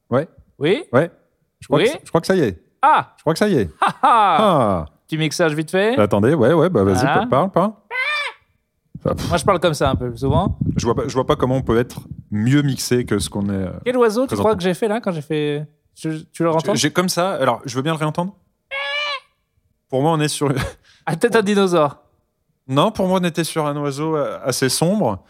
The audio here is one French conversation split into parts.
Ouais. Oui. Ouais. Je crois que ça y est. Ah. Je crois que ça y est. Ah. Petit mixage vite fait. Attendez, ouais, bah vas-y, Voilà. parle. Moi, je parle comme ça un peu souvent. Je vois pas comment on peut être mieux mixé que ce qu'on est. Quel oiseau tu présentement. crois que j'ai fait là quand j'ai fait... Tu le entends? J'ai comme ça. Alors, je veux bien le réentendre. Pour moi, on est sur. Ah, peut-être un dinosaure. Non, pour moi, on était sur un oiseau assez sombre.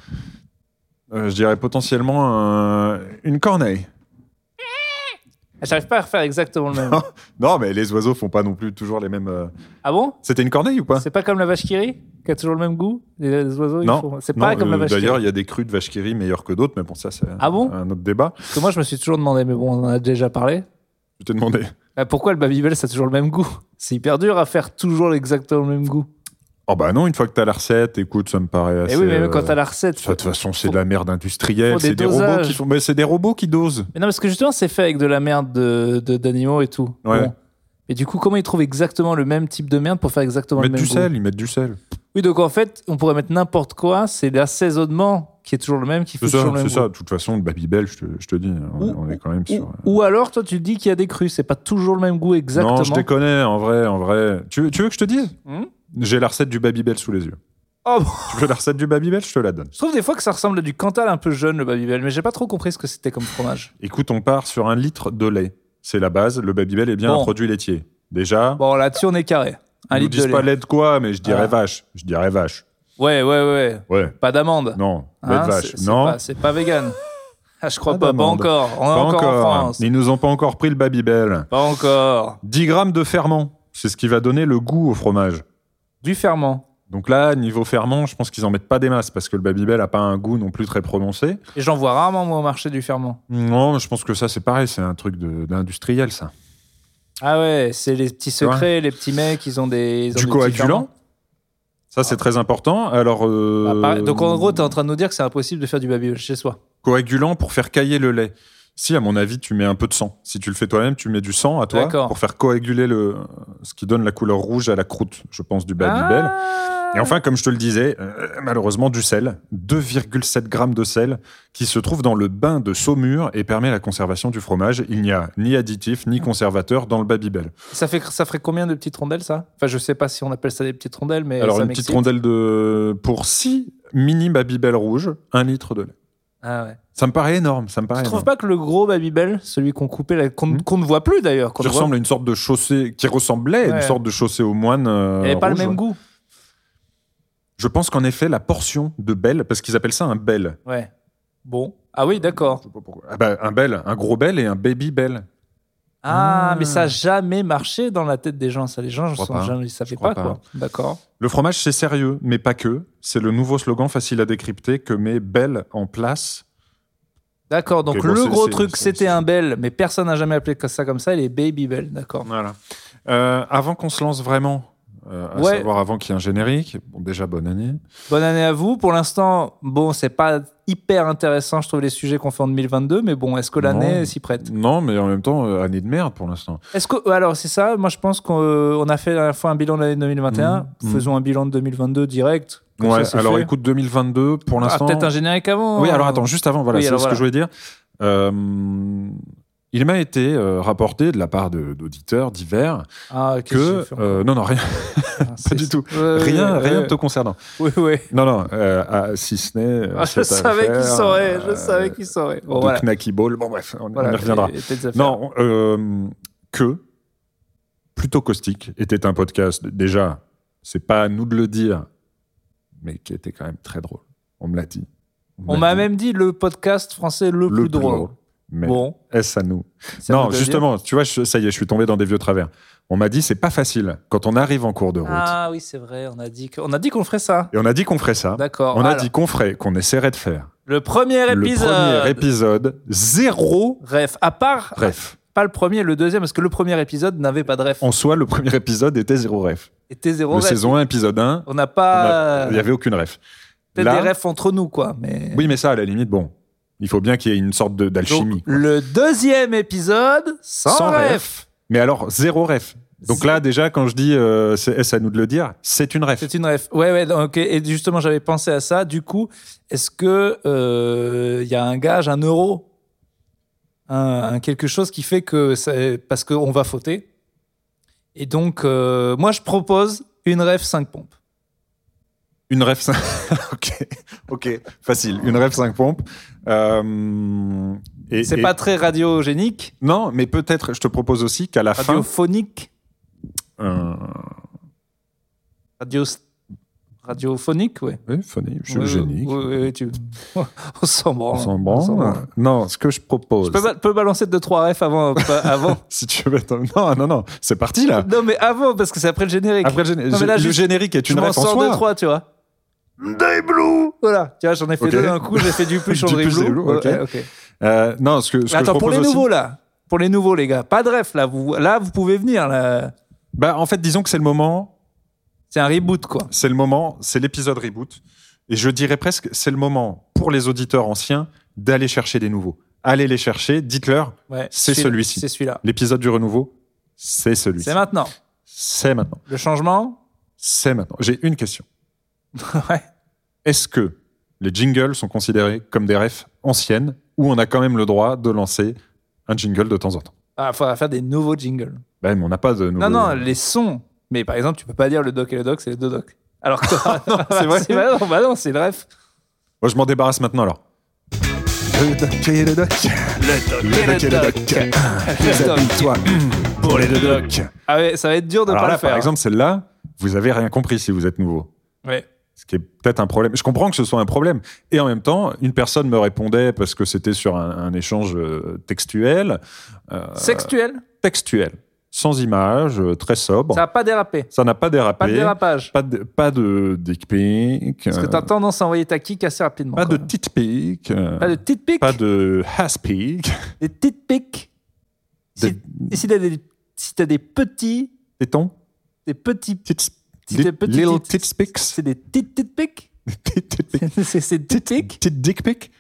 Je dirais potentiellement une corneille. J'arrive pas à refaire exactement le même. Non, mais les oiseaux font pas non plus toujours les mêmes. Ah bon? C'était une corneille ou pas? C'est pas comme la vache qui rit, qui a toujours le même goût? Les oiseaux, Non. C'est pas comme la vache qui D'ailleurs, rit. il y a des crus de vache qui rit meilleurs que d'autres, mais bon, ça, c'est Ah bon? un autre débat. Parce que moi, je me suis toujours demandé, mais bon, on en a déjà parlé. Je t'ai demandé. Pourquoi le Babybel, ça a toujours le même goût? C'est hyper dur à faire toujours exactement le même goût. Oh bah non, une fois que t'as la recette, écoute, ça me paraît assez. Et oui, mais même quand t'as la recette. De toute façon, c'est de la merde industrielle. faut des C'est des robots dosages. qui font. Mais c'est des robots qui dosent. Mais non, parce que justement, c'est fait avec de la merde d'animaux et tout. Ouais. Bon. Et du coup, comment ils trouvent exactement le même type de merde pour faire exactement le même goût? Ils mettent du sel. Oui, donc en fait, on pourrait mettre n'importe quoi. C'est l'assaisonnement qui est toujours le même, qui fait toujours le même C'est ça. goût. De toute façon, le Babybel, je te dis, on est quand même sur. Ou alors, toi, tu dis qu'il y a des crus. C'est pas toujours le même goût exactement. Non, je déconne, en vrai. Tu veux que je te dise? Hmm. J'ai la recette du Babybel sous les yeux. Oh, bon. Tu veux la recette du Babybel? Je te la donne. Je trouve des fois que ça ressemble à du Cantal un peu jeune, le Babybel, mais j'ai pas trop compris ce que c'était comme fromage. Écoute, on part sur 1 litre de lait. C'est la base. Le Babybel est bien Bon. un produit laitier. Déjà, Bon, là-dessus, on est carré. ils nous litre de disent pas lait. lait de quoi, mais je dirais Ah. vache. Je dirais vache. Ouais. Ouais. Pas d'amande. Non, lait Hein, de vache. c'est Non. C'est pas vegan. Ah, je crois Pas pas d'amande. encore. On est Pas encore en France. Ils nous ont pas encore pris le Babybel. Pas encore. 10 grammes de ferment. C'est ce qui va donner le goût au fromage. Du ferment. Donc là, niveau ferment, je pense qu'ils en mettent pas des masses parce que le Babybel a pas un goût non plus très prononcé. Et j'en vois rarement, moi, au marché du ferment. Non, mais je pense que ça, c'est pareil. C'est un truc d'industriel, ça. Ah ouais, c'est les petits secrets, les petits mecs, ils ont des... Du coagulant. Ça, c'est très important. Alors, Donc en gros, t'es en train de nous dire que c'est impossible de faire du Babybel chez soi. coagulant pour faire cailler le lait. Si, à mon avis, tu mets un peu de sang. Si tu le fais toi-même, tu mets du sang à toi D'accord. pour faire coaguler ce qui donne la couleur rouge à la croûte, je pense, du Babybel. Ah. Et enfin, comme je te le disais, malheureusement, du sel. 2,7 grammes de sel qui se trouve dans le bain de saumure et permet la conservation du fromage. Il n'y a ni additif ni conservateur dans le Babybel. Ça ferait combien de petites rondelles, ça? Enfin, je sais pas si on appelle ça des petites rondelles, mais Alors, ça une m'excite. petite rondelle pour 6 mini Babybel rouges, 1 litre de lait. Ah ouais. Ça me paraît énorme. Tu trouves pas que le gros Babybel, celui qu'on coupait, qu'on ne voit plus d'ailleurs, Qui ressemble à une sorte de chaussée, qui ressemblait à Ouais. une sorte de chaussée aux moines. il n'avait pas le rouge, même ouais. goût. Je pense qu'en effet, la portion de bel, parce qu'ils appellent ça un bel. Ouais. Bon. Ah oui, d'accord. Je sais pas pourquoi. Ah bah, un bel, un gros bel et un baby bel. Ah, mais ça n'a jamais marché dans la tête des gens. Ça, les gens, crois pas. ils ne savaient crois pas, pas. quoi. D'accord. Le fromage, c'est sérieux, mais pas que. C'est le nouveau slogan facile à décrypter que met Bel en place. D'accord, donc Ok, bon, le c'est- gros c'est- truc, c'est- c'était c'est- un bel, mais personne n'a jamais appelé ça comme ça, il est Babybel, d'accord. Voilà. Avant qu'on se lance vraiment, à Ouais. savoir avant qu'il y ait un générique, bon, déjà, bonne année. Bonne année à vous. Pour l'instant, bon, c'est pas hyper intéressant, je trouve, les sujets qu'on fait en 2022, mais bon, est-ce que l'année Non. s'y prête? Non, mais en même temps, année de merde pour l'instant. Est-ce que, alors, c'est ça, moi je pense qu'on a fait la dernière fois un bilan de l'année 2021, faisons un bilan de 2022 direct. Comme Ouais, ça, c'est alors fait. écoute, 2022, pour Ah, l'instant. peut-être un générique avant. Oui, alors attends, juste avant, voilà, Oui, c'est alors ce que voilà. je voulais dire. Il m'a été rapporté de la part d'auditeurs divers Ah, ok, que... j'ai fait- non, rien, Ah, pas c'est- du tout. Ouais, Rien ouais, te concernant. Oui, oui. Non, si ce n'est... Ah, je savais qu'il saurait, je savais qu'il saurait. Bon, de voilà. Knacky Ball, bon bref, on Voilà, y reviendra. et petites affaires. Non, que Plutôt Caustique était un podcast, déjà, c'est pas à nous de le dire, mais qui était quand même très drôle. On me l'a dit. On m'a même dit le podcast français le plus drôle. Mais Bon. est-ce à nous? C'est à nous Non, de le justement, tu vois, ça y est, je suis tombé dans des vieux travers. On m'a dit, c'est pas facile quand on arrive en cours de route. Ah oui, c'est vrai, on a dit qu'on ferait ça. Et on a dit qu'on ferait ça. D'accord. On a Alors, dit qu'on essaierait de faire. le premier épisode. Le premier épisode, zéro Ref. À part, ref. pas le premier, le deuxième, parce que le premier épisode n'avait pas de ref. En soi, le premier épisode était zéro ref. Était zéro Le ref. saison 1, épisode 1, On n'a pas. il n'y avait aucune ref. Peut-être Là- des refs entre nous, quoi. Mais... Oui, mais ça, à la limite, bon, il faut bien qu'il y ait une sorte Donc, d'alchimie. le deuxième épisode, sans ref. Mais alors, zéro ref. Donc là, déjà, quand je dis est-ce à nous de le dire, c'est une ref. C'est une ref. Ouais, ok. Et justement, j'avais pensé à ça. Du coup, est-ce que y a un gage, 1 euro? un quelque chose qui fait que parce qu'on va fauter. Et donc, moi, je propose une ref 5 pompes. Une ref 5... ok, facile. Une ref 5 pompes. C'est pas très radiogénique. Non, mais peut-être, je te propose aussi qu'à la radiophonique. Radiophonique, ouais. Oui, phonique, génique. Oui, on s'en branle. On s'en branle. Non, ce que je propose... Je peux balancer 2-3 refs avant. Si tu veux... Non, c'est parti, là. Non, mais avant, parce que c'est après le générique. Après le générique est une ref en soi. Je m'en sors 2-3, tu vois. Day Blue. Voilà, tu vois, j'en ai fait 2 d'un coup, j'ai fait du plus en Blue. Ok. Non, ce que je attends, propose pour les aussi... nouveaux, là. Pour les nouveaux, les gars. Pas de ref, là. Vous pouvez venir, là. Bah, en fait, disons que c'est le moment... C'est un reboot, quoi. C'est le moment, c'est l'épisode reboot. Et je dirais presque, c'est le moment pour les auditeurs anciens d'aller chercher des nouveaux. Allez les chercher, dites-leur, c'est celui-ci. C'est celui-là. L'épisode du renouveau, c'est celui-ci. C'est maintenant. C'est maintenant. Le changement, c'est maintenant. J'ai une question. Ouais. Est-ce que les jingles sont considérés comme des refs anciennes ou on a quand même le droit de lancer un jingle de temps en temps? Ah, il faudra faire des nouveaux jingles. Ben, mais on n'a pas de nouveaux... Non, les sons. Mais par exemple, tu peux pas dire le doc et le doc, c'est les 2 docs. Alors que non, c'est vrai. Non, c'est le ref. Moi, je m'en débarrasse maintenant, alors. Le doc et le doc. Le doc et le doc. Déshabille-toi pour les 2 docs. Ah ouais, ça va être dur de alors pas là, le faire. Par exemple, celle-là, vous avez rien compris si vous êtes nouveau. Ouais. Ce qui est peut-être un problème. Je comprends que ce soit un problème. Et en même temps, une personne me répondait parce que c'était sur un échange textuel. Sexuel. Textuel. Sans image, très sobre. Ça n'a pas dérapé. Ça n'a pas dérapé. Pas de dérapage. Pas de dick pic. Parce que tu as tendance à envoyer ta kick assez rapidement. Pas de tit pic. Pas de tit pic. Pas de ass pic. Des tit pics. Si tu as des petits... Tétons. Des petits... Little tit pics. C'est des tit pics. C'est tit pic. Tit dick pic.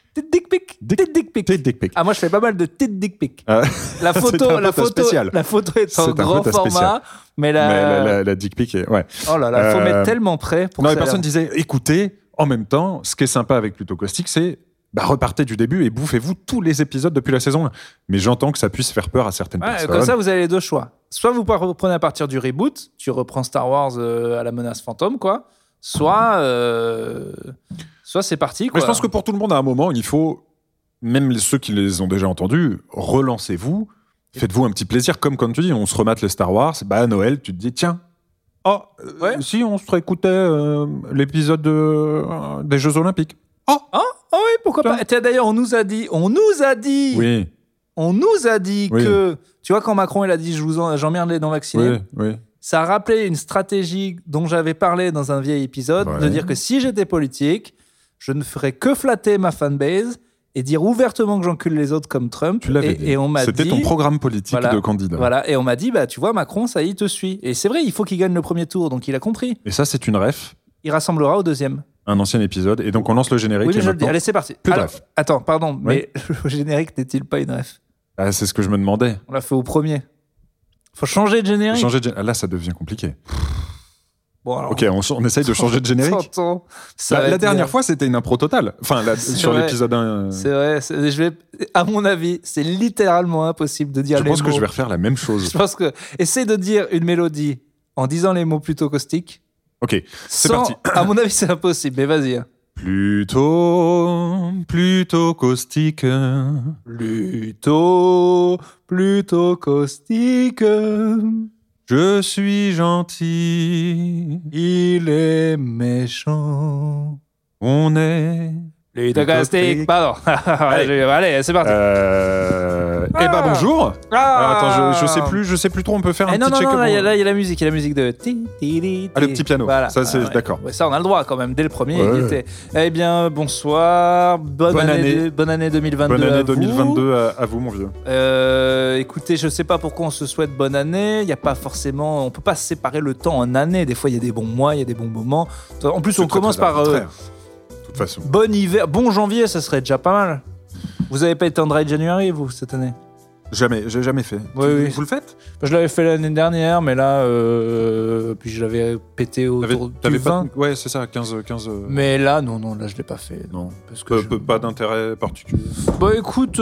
Tit dick pic. Ah, moi, je fais pas mal de tit dick pic. La photo est en grand format, mais la dick pic est... Ouais. Oh là là, faut mettre tellement près pour non, les personnes disaient, écoutez, en même temps, ce qui est sympa avec Plutôt Caustique, c'est repartez du début et bouffez-vous tous les épisodes depuis la saison 1. Mais j'entends que ça puisse faire peur à certaines personnes. Comme ça, vous avez les 2 choix. Soit vous reprenez à partir du reboot, tu reprends Star Wars à la menace fantôme, quoi. Soit c'est parti, quoi. Mais je pense que pour tout le monde, à un moment, il faut, même ceux qui les ont déjà entendus, relancez-vous, faites-vous un petit plaisir. Comme quand tu dis, on se remate les Star Wars, à Noël, tu te dis, tiens, si on se réécoutait l'épisode des Jeux Olympiques. Oui, pourquoi pas. D'ailleurs, on nous a dit oui. On nous a dit que, tu vois, quand Macron il a dit j'emmerde les non-vaccinés, ça a rappelé une stratégie dont j'avais parlé dans un vieil épisode, de dire que si j'étais politique, je ne ferais que flatter ma fanbase et dire ouvertement que j'encule les autres comme Trump. Tu l'avais dit. Et on m'a C'était ton programme politique de candidat. Voilà, et on m'a dit, tu vois, Macron, ça y est, il te suit. Et c'est vrai, il faut qu'il gagne le premier tour, donc il a compris. Et ça, c'est une ref. Il rassemblera au 2e. Un ancien épisode, et donc on lance le générique. Oui, mais je le dis. Allez, c'est parti. Bref. Attends, pardon, mais le générique n'est-il pas une ref? C'est ce que je me demandais. On l'a fait au premier. Faut changer de générique. Là, ça devient compliqué. Bon, alors, ok, on essaye de changer de générique. La dernière fois, c'était une impro totale. Enfin, sur l'épisode 1. C'est vrai. À mon avis, c'est littéralement impossible de dire les mots. Je pense que je vais refaire la même chose. Je pense que... Essaye de dire une mélodie en disant les mots plutôt caustiques. Ok, c'est parti. À mon avis, c'est impossible, mais vas-y. Plutôt caustique. Plutôt caustique. Je suis gentil. Il est méchant. On est... Plutôt caustique. Pardon. Allez, c'est parti. Bonjour. Alors, attends, je sais plus trop. On peut faire un petit check. Non, il y a la musique. Il y a la musique de... le petit piano. Voilà. Ça, c'est d'accord. Ça, on a le droit quand même. Dès le premier, il était... Eh bien, bonsoir. Bonne année 2022. Bonne année 2022 à vous, mon vieux. Écoutez, je sais pas pourquoi on se souhaite bonne année. Il y a pas forcément... On peut pas séparer le temps en années. Des fois, il y a des bons mois, il y a des bons moments. En plus, on commence par... Façon. Bon hiver, bon janvier, ça serait déjà pas mal. Vous avez pas été en dry January, vous, cette année? Jamais, j'ai jamais fait. Oui. Vous le faites? Je l'avais fait l'année dernière, mais là, puis je l'avais pété autour du 20. Ouais, c'est ça, 15. Mais là, non, là, je l'ai pas fait. Non. Parce que pas d'intérêt particulier. Bah écoute,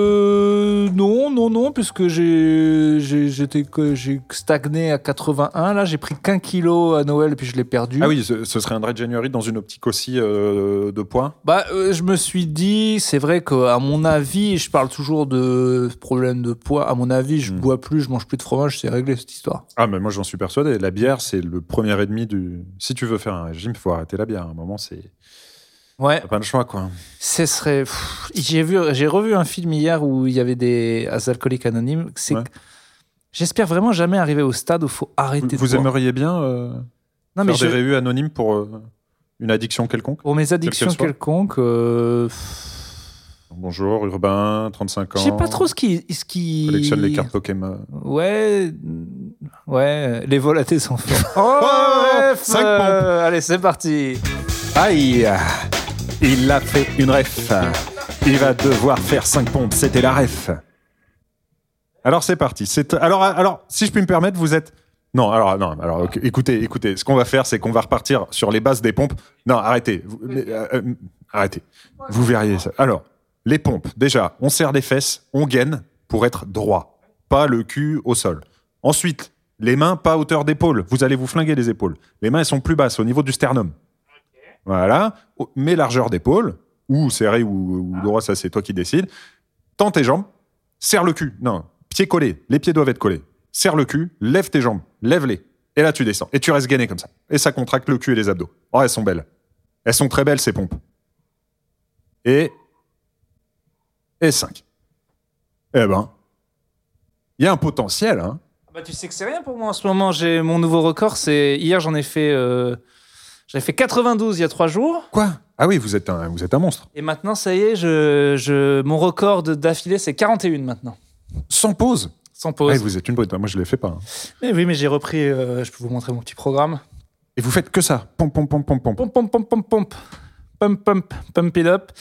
non, puisque j'ai stagné à 81. Là, j'ai pris qu'un kilo à Noël et puis je l'ai perdu. Ah oui, ce serait un dry January dans une optique aussi de poids. Bah, je me suis dit, c'est vrai qu'à mon avis, je parle toujours de problème de poids. À mon avis, je bois plus, je mange plus de fromage, c'est réglé cette histoire. Ah, mais moi j'en suis persuadé. La bière, c'est le premier ennemi du. Si tu veux faire un régime, il faut arrêter la bière. À un moment, c'est. Ouais. T'as pas le choix, quoi. Ce serait. J'ai revu un film hier où il y avait des alcooliques anonymes. J'espère vraiment jamais arriver au stade où il faut arrêter. Vous aimeriez bien faire des revues anonymes pour une addiction quelconque? Pour mes addictions quelconques. Bonjour, urbain, 35 ans. Je sais pas trop ce qui... Collectionne les cartes Pokémon. Ouais, les vols à tes enfants. Oh, 5 pompes. Allez, c'est parti. Aïe, il a fait une ref. Il va devoir faire 5 pompes, c'était la ref. Alors c'est parti. Alors, si je puis me permettre, vous êtes... Non, okay. Écoutez, ce qu'on va faire, c'est qu'on va repartir sur les bases des pompes. Non, arrêtez. Arrêtez. Vous verriez ça. Alors... Les pompes, déjà, on serre les fesses, on gaine pour être droit, pas le cul au sol. Ensuite, les mains pas à hauteur d'épaule, vous allez vous flinguer les épaules. Les mains, elles sont plus basses, au niveau du sternum. Okay. Voilà, mais largeur d'épaule, ou serré ou droit, ça c'est toi qui décides. Tends tes jambes, serre le cul. Non, pieds collés, les pieds doivent être collés. Serre le cul, lève tes jambes, lève-les. Et là, tu descends. Et tu restes gainé comme ça. Et ça contracte le cul et les abdos. Oh, elles sont belles. Elles sont très belles, ces pompes. Et 5. Eh ben, il y a un potentiel, hein. Bah, tu sais que c'est rien pour moi en ce moment. J'ai mon nouveau record, hier j'en ai fait, j'avais fait 92 il y a 3 jours. Quoi? Ah oui, vous êtes un monstre. Et maintenant, ça y est, mon record d'affilée, c'est 41 maintenant. Sans pause? Sans pause. Ah, vous êtes une brute. Moi, je l'ai fait pas. Hein. Mais oui, mais j'ai repris. Je peux vous montrer mon petit programme. Et vous faites que ça? Pompe. Pump it up.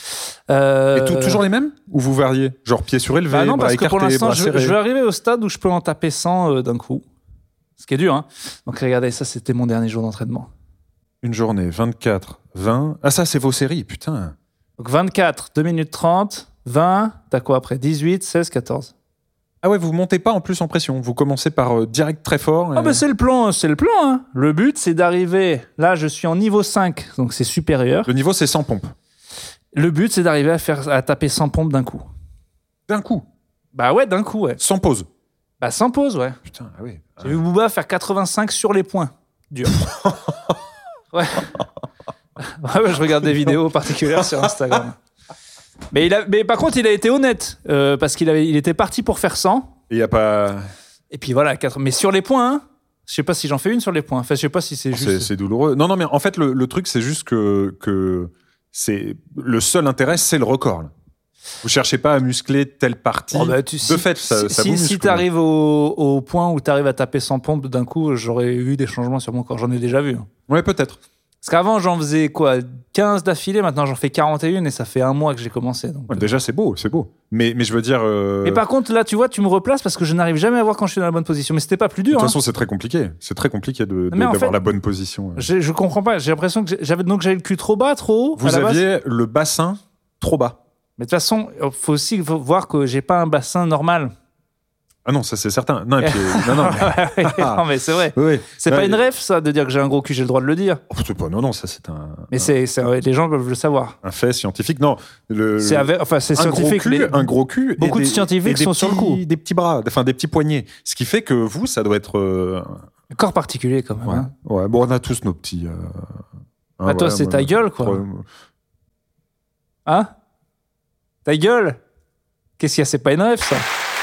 Et toujours les mêmes? Ou vous variez? Genre pieds surélevés, bah non, bras parce que écartés, pour l'instant, bras je serrés. vais arriver au stade où je peux en taper 100 d'un coup. Ce qui est dur, hein. Donc regardez, ça, c'était mon dernier jour d'entraînement. Une journée, 24, 20... Ah ça, c'est vos séries, putain. Donc 24, 2 minutes 30, 20, t'as quoi après? 18, 16, 14. Ah ouais, vous montez pas en plus en pression. Vous commencez par direct très fort. Et... Ah bah c'est le plan, hein. Le but, c'est d'arriver... Là, je suis en niveau 5, donc c'est supérieur. Le niveau, c'est 100 pompes. Le but, c'est d'arriver à taper 100 pompes d'un coup. D'un coup? Bah ouais, d'un coup, ouais. Sans pause? Bah sans pause, ouais. Putain, ah oui. J'ai vu Booba faire 85 sur les points. Dur. Ouais. Ouais, je regarde des vidéos particulières sur Instagram. Mais par contre, il a été honnête, parce qu'il était parti pour faire 100. Il n'y a pas... Et puis voilà, mais sur les points, hein. Je sais pas si j'en fais une sur les points. Enfin, je sais pas si c'est juste... C'est douloureux. Non, mais en fait, le truc, c'est juste que c'est... Le seul intérêt, c'est le record, là. Vous cherchez pas à muscler telle partie. Oh bah, de fait, ça vous muscle. Si tu arrives au point où tu arrives à taper 100 pompes d'un coup, j'aurais eu des changements sur mon corps. J'en ai déjà vu. Ouais, peut-être. Parce qu'avant, j'en faisais 15 d'affilée. Maintenant, j'en fais 41 et ça fait 1 mois que j'ai commencé. Donc, ouais, déjà, c'est beau. Mais je veux dire... Mais par contre, là, tu vois, tu me replaces parce que je n'arrive jamais à voir quand je suis dans la bonne position. Mais c'était pas plus dur. De toute façon, c'est très compliqué. C'est très compliqué d'avoir la bonne position. Je comprends pas. J'ai l'impression que j'avais le cul trop bas, trop haut. Vous aviez le bassin trop bas. Mais de toute façon, il faut aussi voir que j'ai pas un bassin normal. Ah non, ça c'est certain. Non, et puis, non, mais c'est vrai. Oui. C'est pas une ref, ça, de dire que j'ai un gros cul, j'ai le droit de le dire. Oh, c'est pas, non, ça c'est un... Mais les gens peuvent le savoir. Un fait scientifique, non. C'est scientifique. Un gros cul. Beaucoup de scientifiques sont sur le coup. Des petits bras, enfin des petits poignets. Ce qui fait que vous, ça doit être... Un corps particulier quand même. Ouais. Hein. Ouais. Bon, on a tous nos petits... toi, c'est ta gueule, quoi. Hein? Ta gueule? Qu'est-ce qu'il y a? C'est pas une ref, ça?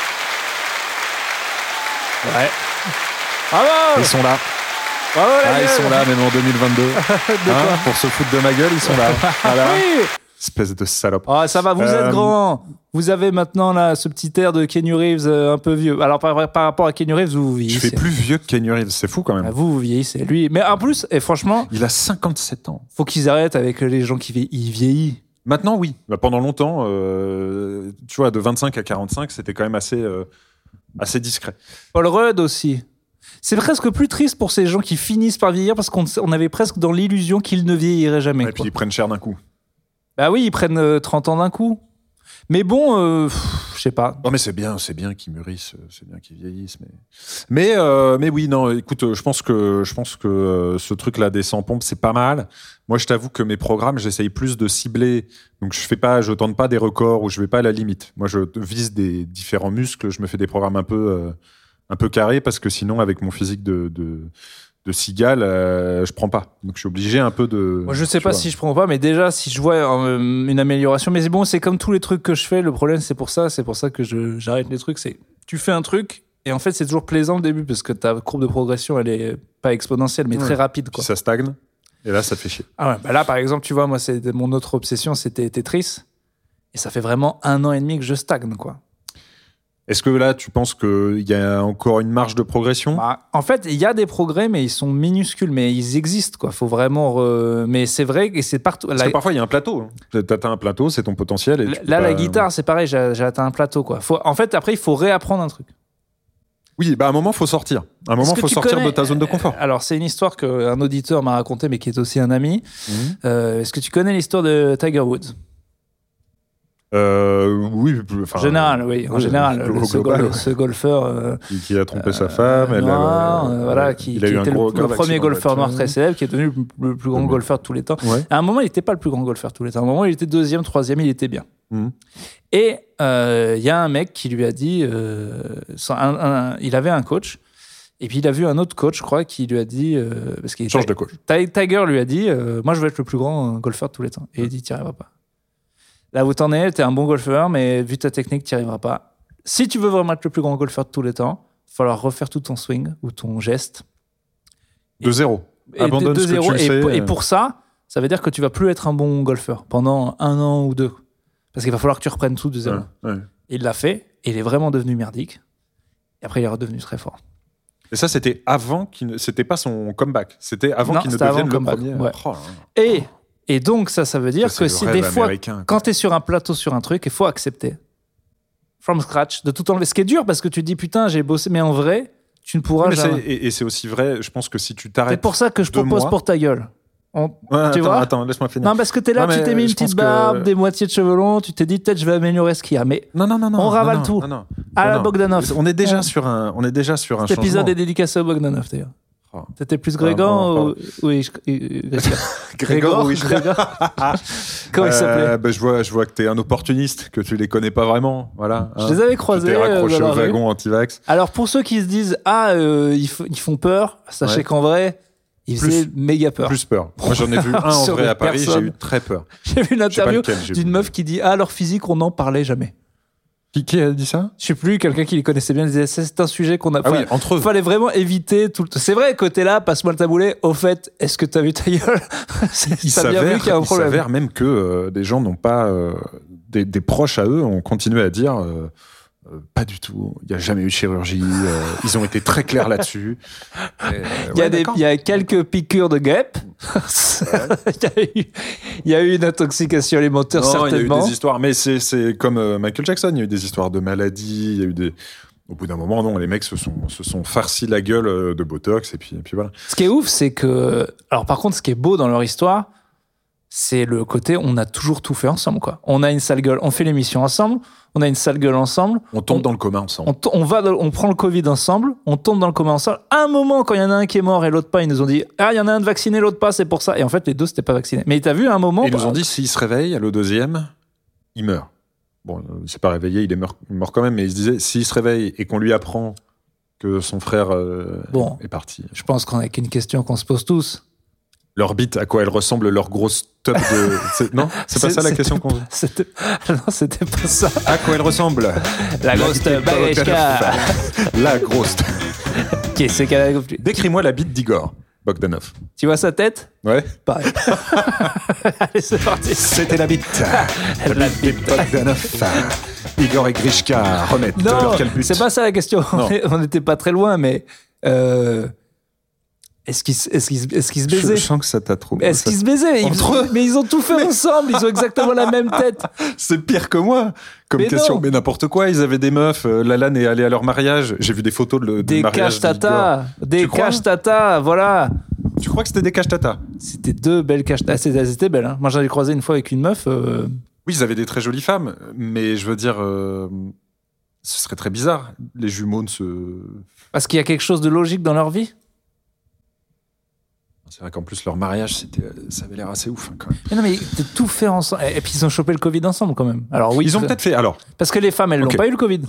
Ouais. Bravo! Ils sont là. Bravo, ils sont là, même en 2022. Pour se foutre de ma gueule, ils sont là. Voilà. Oui. Espèce de salope. Oh, ça va, vous êtes grand. Vous avez maintenant là, ce petit air de Keanu Reeves un peu vieux. Alors, par rapport à Keanu Reeves, vous vieillissez. Je fais plus vieux que Keanu Reeves, c'est fou quand même. Ah, vous vieillissez. Lui. Mais en plus, et franchement... Il a 57 ans. Faut qu'ils arrêtent avec les gens qui vieillissent. Maintenant, oui. Pendant longtemps, tu vois, de 25 à 45, c'était quand même assez discret. Paul Rudd aussi. C'est presque plus triste pour ces gens qui finissent par vieillir parce qu'on avait presque dans l'illusion qu'ils ne vieilliraient jamais. Et puis ils prennent cher d'un coup. Bah oui, ils prennent 30 ans d'un coup. Mais bon, je sais pas. Non, mais c'est bien qu'ils mûrissent, c'est bien qu'ils vieillissent. Mais oui, non, écoute, je pense que ce truc-là des 100 pompes, c'est pas mal. Moi, je t'avoue que mes programmes, j'essaye plus de cibler. Donc, je tente pas des records ou je vais pas à la limite. Moi, je vise des différents muscles. Je me fais des programmes un peu carrés parce que sinon, avec mon physique de cigale, je prends pas. Donc je suis obligé un peu de... Moi, je sais pas si je prends pas, mais déjà, si je vois une amélioration, mais c'est bon, c'est comme tous les trucs que je fais, le problème, c'est pour ça que j'arrête les trucs, c'est tu fais un truc, et en fait, c'est toujours plaisant au début, parce que ta courbe de progression, elle est pas exponentielle, mais très rapide, quoi. Puis ça stagne, et là, ça te fait chier. Ah ouais, bah là, par exemple, tu vois, moi, mon autre obsession, c'était Tetris, et ça fait vraiment 1 an et demi que je stagne, quoi. Est-ce que là, tu penses qu'il y a encore une marge de progression ? En fait, il y a des progrès, mais ils sont minuscules, mais ils existent, quoi. Faut vraiment... Mais c'est vrai que c'est partout. Parce que parfois, il y a un plateau. Tu atteins un plateau, c'est ton potentiel. Et la guitare, c'est pareil, j'ai atteint un plateau, quoi. En fait, après, il faut réapprendre un truc. Oui, à un moment, il faut sortir. À un moment, il faut sortir de ta zone de confort. Alors, c'est une histoire qu'un auditeur m'a racontée, mais qui est aussi un ami. Est-ce que tu connais l'histoire de Tiger Woods ? Oui, en général, ce golfeur qui a trompé sa femme, qui était le premier golfeur noir très célèbre, qui est devenu le plus grand golfeur de tous les temps. Ouais. À un moment, il n'était pas le plus grand golfeur de tous les temps. À un moment, il était 2e, 3e, il était bien. Et il y a un mec qui lui a dit, il avait un coach, et puis il a vu un autre coach, je crois, qui lui a dit, parce qu'il change de coach. Tiger lui a dit, moi, je veux être le plus grand golfeur de tous les temps. Et il dit, tu n'y arriveras pas. Là où t'en es, t'es un bon golfeur, mais vu ta technique, t'y arriveras pas. Si tu veux vraiment être le plus grand golfeur de tous les temps, il va falloir refaire tout ton swing ou ton geste. De zéro. Abandonne ce que tu sais. Et pour ça veut dire que tu vas plus être un bon golfeur pendant 1 an ou 2. Parce qu'il va falloir que tu reprennes tout de zéro. Ouais. Il l'a fait, et il est vraiment devenu merdique. Et après, il est redevenu très fort. Et ça, c'était avant c'était pas son comeback. C'était avant qu'il ne devienne le premier. Ouais. Et donc, ça veut dire que si des fois, quand tu es sur un plateau, sur un truc, il faut accepter. From scratch, de tout enlever. Ce qui est dur, parce que tu te dis, putain, j'ai bossé, mais en vrai, tu ne pourras jamais. Et c'est aussi vrai, je pense que si tu t'arrêtes. C'est pour ça que je propose pour ta gueule. Attends, laisse-moi finir. Non, parce que t'es là, tu t'es mis une petite barbe, des moitiés de cheveux longs, tu t'es dit, peut-être je vais améliorer ce qu'il y a. Mais non, on ravale tout. À la Bogdanov. On est déjà sur un changement. Cet épisode est dédicacé à Bogdanov, d'ailleurs. T'étais plus Grégor ou Grégor Comment il s'appelait je vois que t'es un opportuniste, que tu les connais pas vraiment. Voilà. Je les avais croisés. Tu t'es raccroché au wagon anti-vax. Alors pour ceux qui se disent ils font peur, sachez qu'en vrai ils faisaient méga peur. Plus peur. Moi j'en ai vu un en vrai à Paris, j'ai eu très peur. J'ai vu une interview d'une meuf qui dit leur physique on n'en parlait jamais. Qui a dit ça ? Je sais plus, quelqu'un qui les connaissait bien disait c'est un sujet qu'on a. Ah oui, entre eux. Fallait vraiment éviter tout. C'est vrai, côté là, passe-moi le taboulet. Au fait, est-ce que t'as vu ta gueule ? Il s'avère même que des gens n'ont pas des proches à eux ont continué à dire. Pas du tout. Il n'y a jamais eu de chirurgie. Ils ont été très clairs là-dessus. Il y a quelques piqûres de guêpes. Il y a eu une intoxication alimentaire, certainement. Il y a eu des histoires, mais c'est comme Michael Jackson. Il y a eu des histoires de maladies. Il y a eu au bout d'un moment, non, les mecs se sont farcis la gueule de Botox et puis voilà. Ce qui est ouf, c'est que... Alors par contre, ce qui est beau dans leur histoire, c'est le côté on a toujours tout fait ensemble, quoi. On a une sale gueule, on fait l'émission ensemble, on a une sale gueule ensemble. On tombe dans le coma ensemble. On prend le Covid ensemble, on tombe dans le coma ensemble. À un moment, quand il y en a un qui est mort et l'autre pas, ils nous ont dit il y en a un de vacciné, l'autre pas, c'est pour ça. Et en fait, les deux, c'était pas vacciné. Mais t'as vu à un moment... Ils nous ont dit s'il se réveille, le deuxième, il meurt. Bon, il s'est pas réveillé, il est mort quand même, mais il se disait s'il se réveille et qu'on lui apprend que son frère est parti. Je pense qu'on a qu'une question qu'on se pose tous. Leur bite, à quoi elle ressemble, leur grosse tub de... Non, c'est pas ça la question qu'on... Non, c'était pas ça. À quoi elle ressemble ? La grosse tub Bageshka. La grosse tub. Qu'est-ce qu'elle a... Décris-moi la bite d'Igor Bogdanov. Tu vois sa tête ? Ouais. Pareil. Allez, c'est parti. C'était la bite. La bite Bogdanov. Igor et Grishka remettent leur quel but. C'est pas ça la question. On n'était pas très loin, mais... Est-ce qu'ils se baisaient? Je sens que ça t'a trop... Est-ce qu'ils se baisaient? Mais ils ont tout fait ensemble. Ils ont exactement la même tête. C'est pire que moi comme question. Non. Mais n'importe quoi. Ils avaient des meufs. Lalanne est allée à leur mariage. J'ai vu des photos de des mariage. Des cash tata, voilà. Tu crois que c'était des cash tata? C'était 2 belles cash tata. Elles étaient belles. Hein. Moi, j'en ai croisé une fois avec une meuf. Oui, ils avaient des très jolies femmes. Mais je veux dire, ce serait très bizarre. Les jumeaux ne se... Parce qu'il y a quelque chose de logique dans leur vie. C'est vrai qu'en plus, leur mariage, ça avait l'air assez ouf, hein, quand même. Mais non, mais t'as tout fait ensemble. Et puis, ils ont chopé le Covid ensemble, quand même. Alors, oui. Ils ont peut-être fait, alors. Parce que les femmes, elles n'ont pas eu le Covid.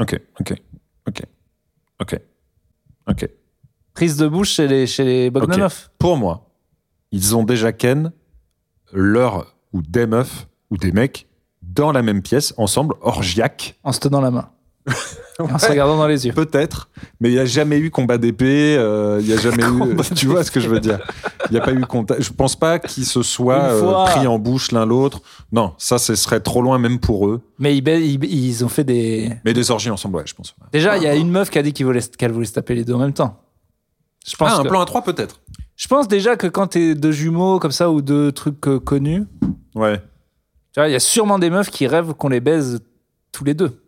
Ok. Prise de bouche chez les Bogdanov. Okay. Pour moi, ils ont déjà ken leur ou des meufs ou des mecs dans la même pièce, ensemble, orgiaque. En se tenant la main. Ouais, en se regardant dans les yeux. Peut-être, mais il n'y a jamais eu combat d'épée, il n'y a jamais eu... Tu vois ce que je veux dire? Il n'y a pas eu contact. Je ne pense pas qu'ils se soient pris en bouche l'un l'autre. Non, ça, ce serait trop loin même pour eux. Mais ils ont fait des... Mais des orgies ensemble, ouais, je pense. Déjà, il y a une meuf qui a dit qu'elle voulait se taper les deux en même temps. Je pense un plan à 3 peut-être. Je pense déjà que quand t'es 2 jumeaux comme ça ou 2 trucs connus... Ouais. Tu vois, il y a sûrement des meufs qui rêvent qu'on les baise tous les deux.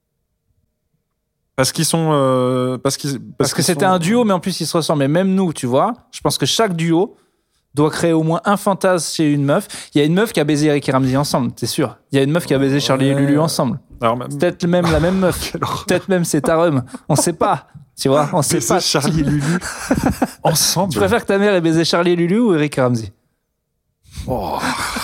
Parce qu'ils sont... Parce que c'était un duo, mais en plus ils se ressemblent. Mais même nous, tu vois, je pense que chaque duo doit créer au moins un fantasme chez une meuf. Il y a une meuf qui a baisé Eric et Ramsey ensemble, t'es sûr. Il y a une meuf qui a baisé Charlie et Lulu ensemble. Alors, peut-être même la même meuf. Peut-être même c'est Tarum. On sait pas. Tu vois, on sait pas. Charlie et Lulu ensemble. Tu préfères que ta mère ait baisé Charlie et Lulu ou Eric et Ramsey? Oh...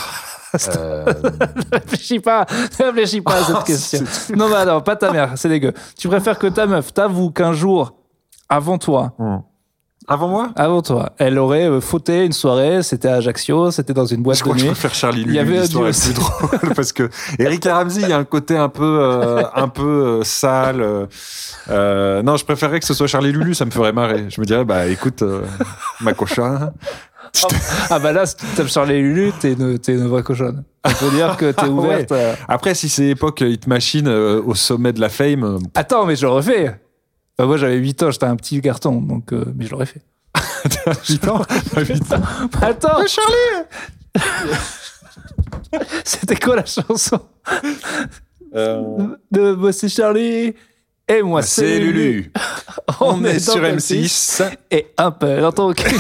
Réfléchis pas à cette question. Non, bah non, pas ta mère, c'est dégueu. Tu préfères que ta meuf t'avoue qu'un jour, avant toi, avant moi, elle aurait fauté une soirée, c'était à Ajaccio, c'était dans une boîte de nuit. Je préfère Charlie Lulu, l'histoire est plus drôle parce que Eric et Ramsey, il y a un côté un peu sale. Non, je préférerais que ce soit Charlie Lulu, ça me ferait marrer. Je me dirais, bah écoute, ma cochonne. Ah bah là, si tu tapes Charlie et Lulu, t'es une vraie cochonne. Il faut dire que t'es ouverte. Ouais. Après, si c'est époque Hit Machine au sommet de la fame... Attends, mais je l'aurais fait. Enfin, moi, j'avais 8 ans, j'étais un petit garçon, donc, mais je l'aurais fait. 8 ans. Attends, Charlie. C'était quoi la chanson de moi, c'est Charlie et moi, c'est Lulu. On est sur M6 et un peu dans ton cul.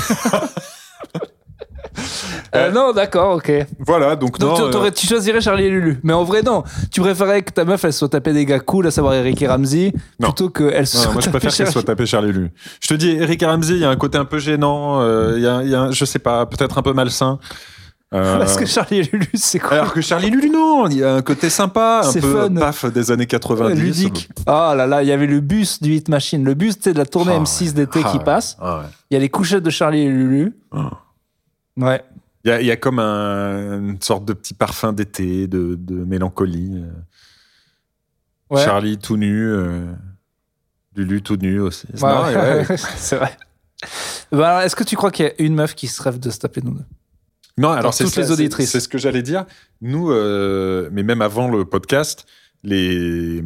Non, d'accord, ok. Voilà, donc tu choisirais Charlie et Lulu. Mais en vrai, non. Tu préférais que ta meuf, elle soit tapée des gars cool, à savoir Eric et Ramsey, plutôt qu'elle soit moi, je préfère qu'elle soit tapée Charlie et Lulu. Je te dis, Eric et Ramsey, il y a un côté un peu gênant, il y a je sais pas, peut-être un peu malsain. Parce que Charlie et Lulu, c'est quoi? Alors que Charlie et Lulu, non, il y a un côté sympa, un peu fun. paf des années 90. Ludique. Oh là là, il y avait le bus du Hit Machine. Le bus, de la tournée M6 d'été qui passe. Il y a les couchettes de Charlie et Lulu. Ouais. Il y a comme une sorte de petit parfum d'été, de mélancolie. Ouais. Charlie tout nu, Lulu tout nu aussi. Ouais. C'est vrai. Bah alors, est-ce que tu crois qu'il y a une meuf qui se rêve de se taper nous deux? Non, alors toutes les auditrices. C'est ce que j'allais dire. Nous, mais même avant le podcast, les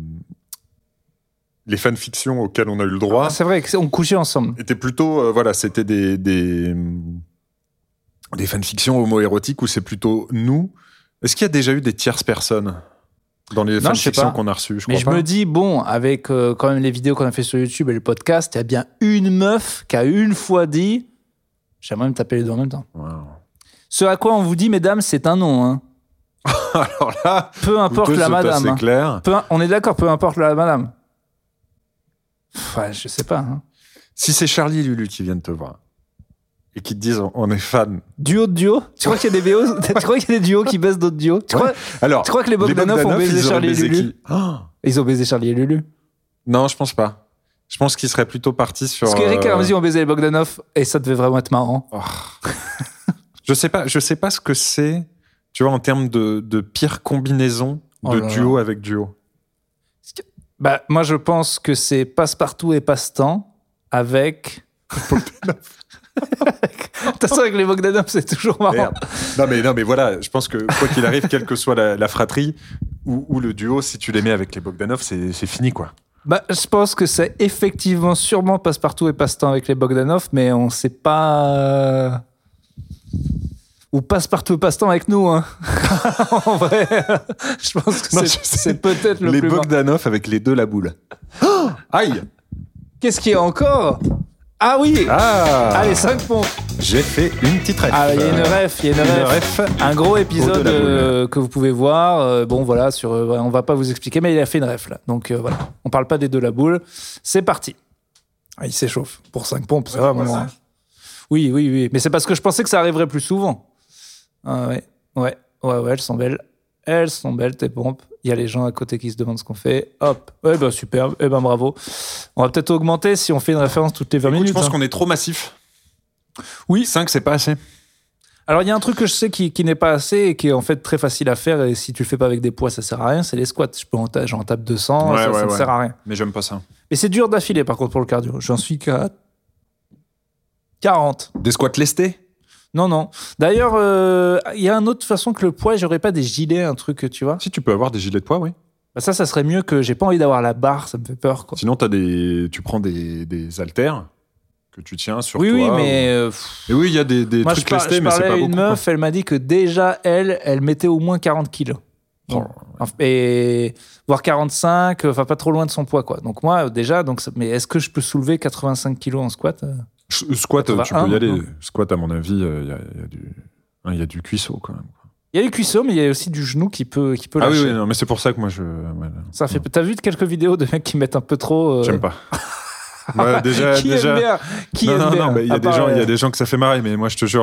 fanfictions auxquelles on a eu le droit... c'est vrai qu'on couchait ensemble. Étaient plutôt... c'était des fanfictions homo-érotiques où c'est plutôt nous. Est-ce qu'il y a déjà eu des tierces personnes dans les fanfictions qu'on a reçues? Mais je me dis, bon, avec quand même les vidéos qu'on a fait sur YouTube et le podcast, il y a bien une meuf qui a une fois dit « J'aimerais me taper les deux en même temps. Wow. » Ce à quoi on vous dit, mesdames, c'est un non. Hein. Alors là, peu importe la madame. C'est clair. On est d'accord, peu importe la madame. Ouais, je sais pas. Hein. Si c'est Charlie et Lulu qui viennent te voir et qui te disent on est fan. Duo de duo? Tu crois qu'il y a des BO? Tu crois qu'il y a des duos qui baissent d'autres duos? Tu crois que les Bogdanov ont baisé Charlie et Lulu? Ils ont baisé Charlie et Lulu? Non, je pense pas. Je pense qu'ils seraient plutôt partis sur... Parce qu'Eric et Ramsey ont baisé les Bogdanov et ça devait vraiment être marrant. Oh. Je sais pas ce que c'est, tu vois, en termes de pire combinaison de duo avec duo. Bah, moi, je pense que c'est Passe-Partout et Passe-Temps avec... De toute façon, avec les Bogdanov, c'est toujours marrant. Non, mais voilà, je pense que quoi qu'il arrive, quelle que soit la fratrie ou le duo, si tu les mets avec les Bogdanov, c'est fini, quoi. Je pense que c'est effectivement sûrement Passepartout et Passe-Temps avec les Bogdanov, mais on sait pas... Ou Passepartout et Passe-Temps avec nous, hein. En vrai, je pense que c'est peut-être le les plus... Les Bogdanov avec les deux la boule. Oh Aïe. Qu'est-ce qu'il y a encore? Ah oui. Allez, 5 pompes. J'ai fait une petite ref. Ah, il y a une ref. Un gros épisode que vous pouvez voir. Bon, voilà, on va pas vous expliquer, mais il a fait une ref, là. Donc, voilà. On parle pas des deux la boule. C'est parti. Ah, il s'échauffe. Pour 5 pompes, c'est vraiment... Oui. Mais c'est parce que je pensais que ça arriverait plus souvent. Ah, ouais, elles sont belles. Elles sont belles, tes pompes. Il y a les gens à côté qui se demandent ce qu'on fait. Hop. Superbe. Bravo. On va peut-être augmenter si on fait une référence toutes les 20 minutes. Je pense qu'on est trop massif. Oui. 5, c'est pas assez. Alors, il y a un truc que je sais qui n'est pas assez et qui est en fait très facile à faire. Et si tu le fais pas avec des poids, ça sert à rien. C'est les squats. J'en tape 200. Ça ne sert à rien. Mais j'aime pas ça. Et c'est dur d'affilée, par contre, pour le cardio. J'en suis qu'à 40. Des squats lestés? Non. D'ailleurs, il y a une autre façon que le poids. J'aurais pas des gilets, un truc, tu vois. Si, tu peux avoir des gilets de poids, oui. Ça serait mieux que... J'ai pas envie d'avoir la barre, ça me fait peur, quoi. Sinon, tu prends des haltères que tu tiens sur toi. Oui, mais... Et oui, il y a des trucs lestés, mais c'est pas beaucoup. Je parlais à une meuf, elle m'a dit que déjà, elle mettait au moins 40 kilos. Et voire 45, enfin pas trop loin de son poids, quoi. Donc moi, déjà, mais est-ce que je peux soulever 85 kilos en squat? Squat, tu peux y aller. Squat, à mon avis, il y a du cuisseau, quand même. Il y a du cuisseau, mais il y a aussi du genou qui peut lâcher. Oui, non, mais c'est pour ça que moi, Ça fait... T'as vu quelques vidéos de mecs qui mettent un peu trop... J'aime pas. Déjà. Qui aime bien? Non, il y a des gens que ça fait marrer, mais moi, je te jure,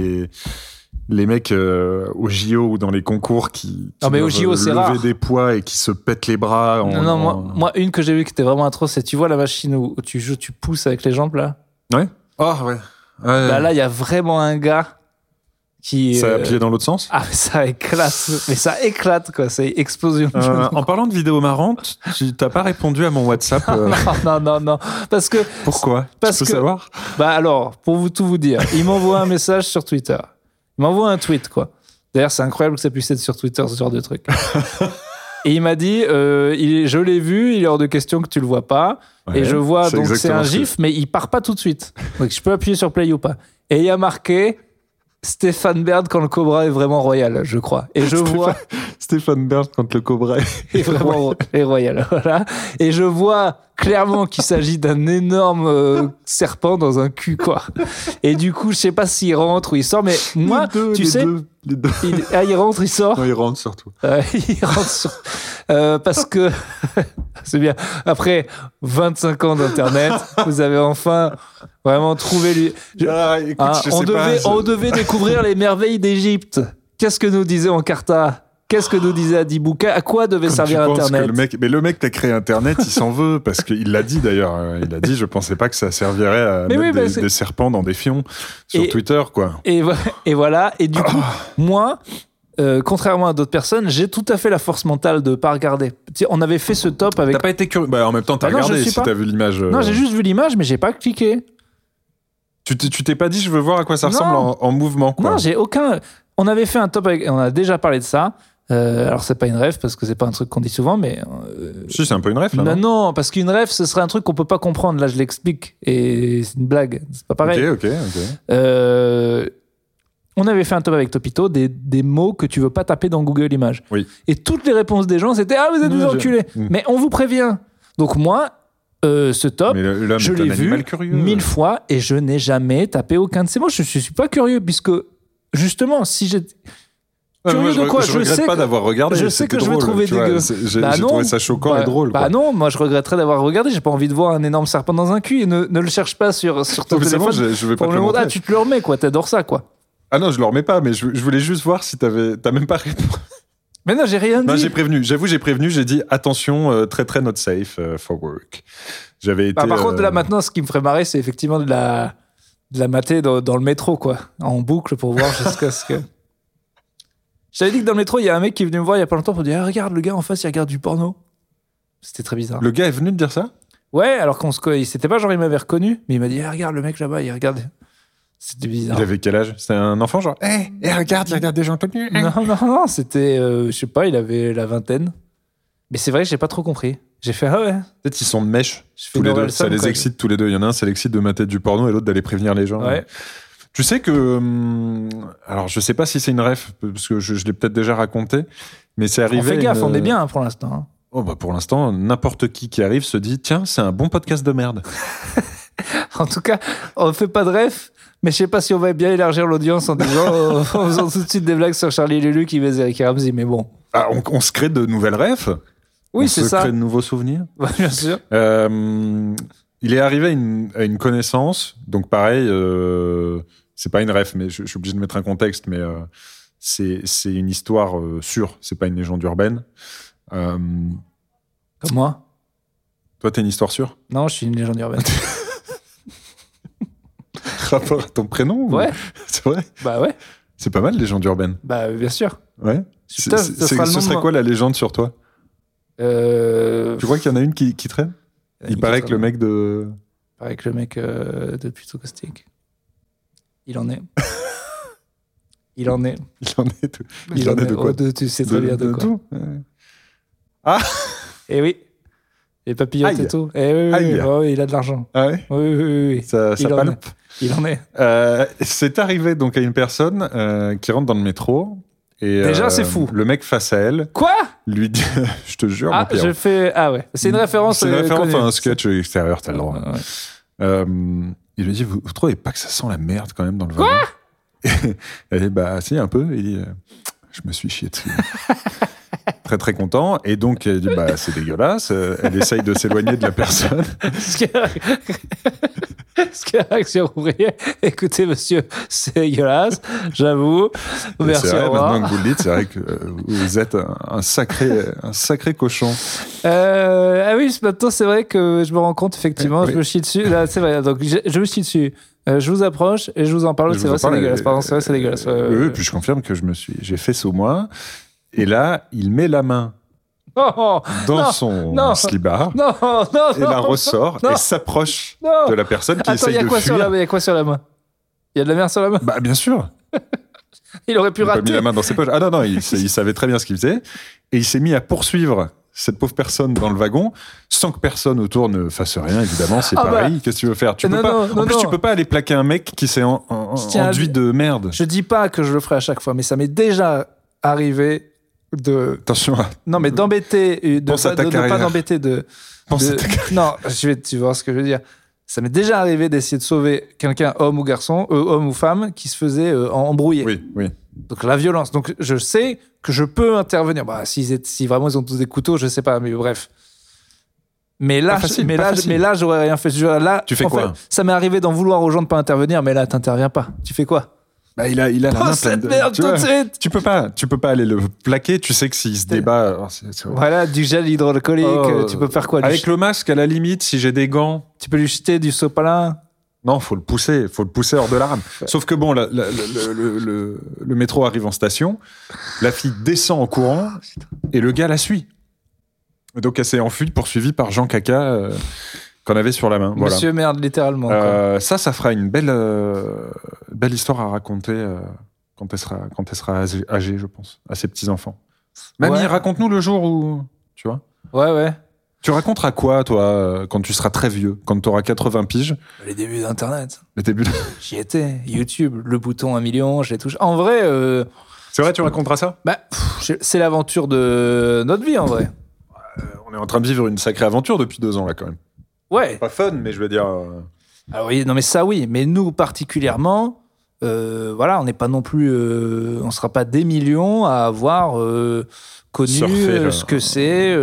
les mecs au JO ou dans les concours qui au JO, c'est rare. lever des poids et qui se pètent les bras. Moi, une que j'ai vue qui était vraiment atroce, c'est, tu vois la machine où tu pousses avec les jambes, là? Ouais. Oh, ouais. Là, il y a vraiment un gars qui... Ça a appuyé dans l'autre sens? Ah, ça éclate, quoi. C'est explosion. En parlant de vidéos marrantes, tu t'as pas répondu à mon WhatsApp. Non. Parce que... Pourquoi? Tu peux savoir? Alors, pour tout vous dire, il m'envoie un message sur Twitter. Il m'envoie un tweet, quoi. D'ailleurs, c'est incroyable que ça puisse être sur Twitter, ce genre de truc. Et il m'a dit, je l'ai vu, il est hors de question que tu le vois pas. Ouais, et je vois, donc c'est un gif, mais il part pas tout de suite. Donc je peux appuyer sur play ou pas. Et il y a marqué Stéphane Bern quand le Cobra est vraiment royal, je crois. Et je vois... Stéphane Bern quand le Cobra est vraiment royal. Voilà. Et je vois clairement qu'il s'agit d'un énorme serpent dans un cul, quoi. Et du coup, je sais pas s'il rentre ou il sort, mais moi, tu sais... Les deux. Il rentre, il sort. Non, il rentre surtout. Il rentre parce que c'est bien. Après 25 ans d'internet, vous avez enfin vraiment trouvé on devait découvrir les merveilles d'Égypte. Qu'est-ce que nous disait Encarta? Qu'est-ce que nous disait Adibouka? À quoi devait servir Internet? Le mec qui a créé Internet, il s'en veut, parce qu'il l'a dit d'ailleurs. Il a dit, je pensais pas que ça servirait à mettre des serpents dans des fions sur Twitter, quoi. Et voilà. Et du coup, moi, contrairement à d'autres personnes, j'ai tout à fait la force mentale de pas regarder. On avait fait ce top avec... T'as pas été curieux? En même temps, t'as regardé si t'as vu l'image. Non, j'ai juste vu l'image, mais j'ai pas cliqué. Tu t'es pas dit, je veux voir à quoi ça ressemble en mouvement, quoi. Non, j'ai aucun... On avait fait un top avec... On a déjà parlé de ça. Alors c'est pas une ref parce que c'est pas un truc qu'on dit souvent, mais si, c'est un peu une ref là. Non, parce qu'une ref ce serait un truc qu'on peut pas comprendre. Là je l'explique et c'est une blague, c'est pas pareil. Ok. On avait fait un top avec Topito des mots que tu veux pas taper dans Google Images. Oui. Et toutes les réponses des gens c'était vous êtes des enculés. Mais on vous prévient. Donc moi ce top, je l'ai vu 1000 fois et je n'ai jamais tapé aucun de ces mots. Je suis pas curieux puisque justement si j'ai curieux de quoi? Je regrette pas d'avoir regardé. Je sais que je vais trouver dégueu. J'ai trouvé ça choquant et drôle. Non, moi je regretterais d'avoir regardé. J'ai pas envie de voir un énorme serpent dans un cul et ne le cherche pas sur ton téléphone. Je vais pas te le montrer. Tu te le remets, quoi. T'adores ça, quoi. Ah non, je le remets pas, mais je voulais juste voir si t'as même pas répondu. Mais non, j'ai rien dit. Non, j'ai prévenu. J'avoue, j'ai prévenu. J'ai dit attention, très not safe for work. J'avais été. Par contre, là maintenant, ce qui me ferait marrer, c'est effectivement de la mater dans le métro, quoi, en boucle pour voir jusqu'à ce que. Je t'avais dit que dans le métro, il y a un mec qui est venu me voir il y a pas longtemps pour dire regarde, le gars en face, il regarde du porno. C'était très bizarre. Le gars est venu te dire ça? Ouais, alors c'était pas genre il m'avait reconnu, mais il m'a dit regarde le mec là-bas, il regarde. C'était bizarre. Il avait quel âge? C'était un enfant genre regarde, il regarde des gens connus. Non, c'était je sais pas, il avait la vingtaine. Mais c'est vrai que j'ai pas trop compris. J'ai fait, ah ouais. Peut-être qu'ils sont de mèche, tous les deux. Ça les excite tous les deux. Il y en a un, ça l'excite de mater du porno et l'autre d'aller prévenir les gens. Ouais. Tu sais que... alors, je sais pas si c'est une ref, parce que je l'ai peut-être déjà raconté, mais c'est arrivé... On fait gaffe, on est bien pour l'instant. Hein. Oh, bah pour l'instant, n'importe qui arrive se dit, tiens, c'est un bon podcast de merde. En tout cas, on fait pas de ref, mais je sais pas si on va bien élargir l'audience en disant, en faisant tout de suite des blagues sur Charlie Lulu qui baise Eric Ramsey, mais bon. Ah, on se crée de nouvelles refs. Oui, c'est ça. On se crée de nouveaux souvenirs. Ouais, bien sûr. Il est arrivé à une connaissance, donc pareil, c'est pas une ref, mais je suis obligé de mettre un contexte, mais c'est une histoire sûre, c'est pas une légende urbaine. Comme moi. Toi, t'es une histoire sûre? Non, je suis une légende urbaine. Rapport à ton prénom? Ouais. C'est vrai? Bah ouais. C'est pas mal, légende urbaine. Bah bien sûr. Ouais. Ce serait quoi la légende sur toi? Tu crois qu'il y en a une qui traîne? Il paraît que le mec de... Il paraît que le mec de Plutôt Caustique. Il en est. Il en est. Il en est de quoi? Tu sais très bien de quoi. Tout. Ah. Eh oui. Les papillotes et tout. Eh oui, oh, il a de l'argent. Ah ouais? Oui. Ça palpe. Il en est. C'est arrivé donc à une personne qui rentre dans le métro. Et, déjà, c'est fou. Le mec face à elle. Quoi? Lui dit, je te jure. Ah, je fais. Ah ouais. C'est une référence. C'est une référence à un sketch extérieur, t'as le droit. Ouais. Il lui dit, vous trouvez pas que ça sent la merde quand même dans le wagon? Quoi? Elle dit, bah si, un peu. Il dit, je me suis chié dessus. Très très content, et donc elle dit bah c'est dégueulasse, elle essaye de s'éloigner de la personne. Ce qui est réaction ouvrière, écoutez monsieur, c'est dégueulasse, j'avoue, merci, c'est vrai, au revoir. maintenant que vous le dites, c'est vrai que vous êtes un sacré cochon. Ah oui, maintenant c'est vrai que je me rends compte effectivement, je me chie dessus, là c'est vrai, donc je me chie dessus. Je vous approche et je vous en parle, c'est vrai, c'est dégueulasse. Pardon, c'est vrai, c'est dégueulasse. Oui, puis je confirme que j'ai fait ce moins. Et là, il met la main dans son slibard et la ressort et s'approche de la personne qui essaye de fuir. Il y a quoi sur la main? Il y a de la merde sur la main? Bah, bien sûr. Il aurait pu rater. Il a mis la main dans ses poches. Ah non, il savait très bien ce qu'il faisait. Et il s'est mis à poursuivre cette pauvre personne dans le wagon sans que personne autour ne fasse rien, évidemment. C'est pareil. Qu'est-ce que tu veux faire? Tu peux pas aller plaquer un mec qui s'est enduit de merde. Je dis pas que je le ferai à chaque fois, mais ça m'est déjà arrivé attention non mais d'embêter de pas d'embêter non, tu vois ce que je veux dire. Ça m'est déjà arrivé d'essayer de sauver quelqu'un, homme ou garçon, homme ou femme, qui se faisait embrouiller. Oui. Donc la violence. Donc je sais que je peux intervenir. Bah si vraiment ils ont tous des couteaux, je sais pas, mais bref. Mais là, j'aurais rien fait. Là, tu fais quoi? Ça m'est arrivé d'en vouloir aux gens de pas intervenir, mais là t'interviens pas. Tu fais quoi? Bah, il a la main pleine de... merde tout de suite. Tu peux pas aller le plaquer. Tu sais que s'il se débat, voilà, du gel hydroalcoolique. Tu peux faire quoi? Avec le masque, à la limite, si j'ai des gants, tu peux lui jeter du sopalin. Non, faut le pousser hors de la rame. Sauf que bon, le métro arrive en station, la fille descend en courant et le gars la suit. Donc elle s'est enfuie, poursuivie par Jean Caca. Qu'on avait sur la main. Monsieur voilà. Merde, littéralement. Ça fera une belle histoire à raconter quand elle sera âgée, je pense, à ses petits-enfants. Mamie, raconte-nous le jour où... Tu vois? Ouais. Tu raconteras quoi, toi, quand tu seras très vieux, quand tu auras 80 piges? Les débuts d'Internet. Les débuts J'y étais. YouTube, le bouton 1 million, je l'ai touché. En vrai... C'est vrai, tu raconteras ça? Bah, c'est l'aventure de notre vie, en vrai. On est en train de vivre une sacrée aventure depuis 2 ans, là, quand même. Ouais. Pas fun, mais je veux dire... Alors oui, non mais ça oui, mais nous particulièrement, voilà, on n'est pas non plus, on sera pas des millions à avoir connu ce que c'est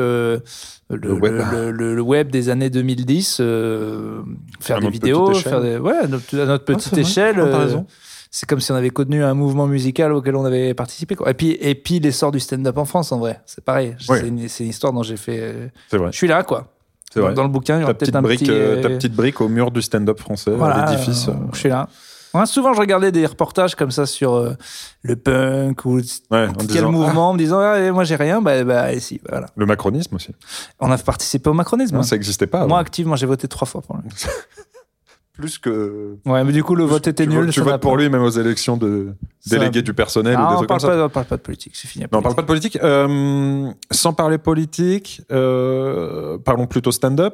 le web des années 2010, faire des vidéos, faire des, à notre petite échelle. C'est comme si on avait connu un mouvement musical auquel on avait participé, quoi. Et puis l'essor du stand-up en France, en vrai, c'est pareil. Oui. C'est une histoire dont j'ai fait. C'est vrai. Je suis là, quoi. C'est vrai. Dans le bouquin, il y aura peut-être un petit... ta petite brique au mur du stand-up français, l'édifice. Je suis là. Ouais, souvent, je regardais des reportages comme ça sur le punk ou quel mouvement, en me disant moi, j'ai rien. Si, voilà. Le macronisme aussi. On a participé au macronisme. Non, ça n'existait pas. Moi, activement, j'ai voté 3 fois pour lui. plus que... Ouais, mais du coup, le vote était nul. Tu votes pour lui, même aux élections de délégués du personnel ou des trucs comme ça. On parle pas de politique, c'est fini. Non, on parle pas de politique. Sans parler politique, parlons plutôt stand-up.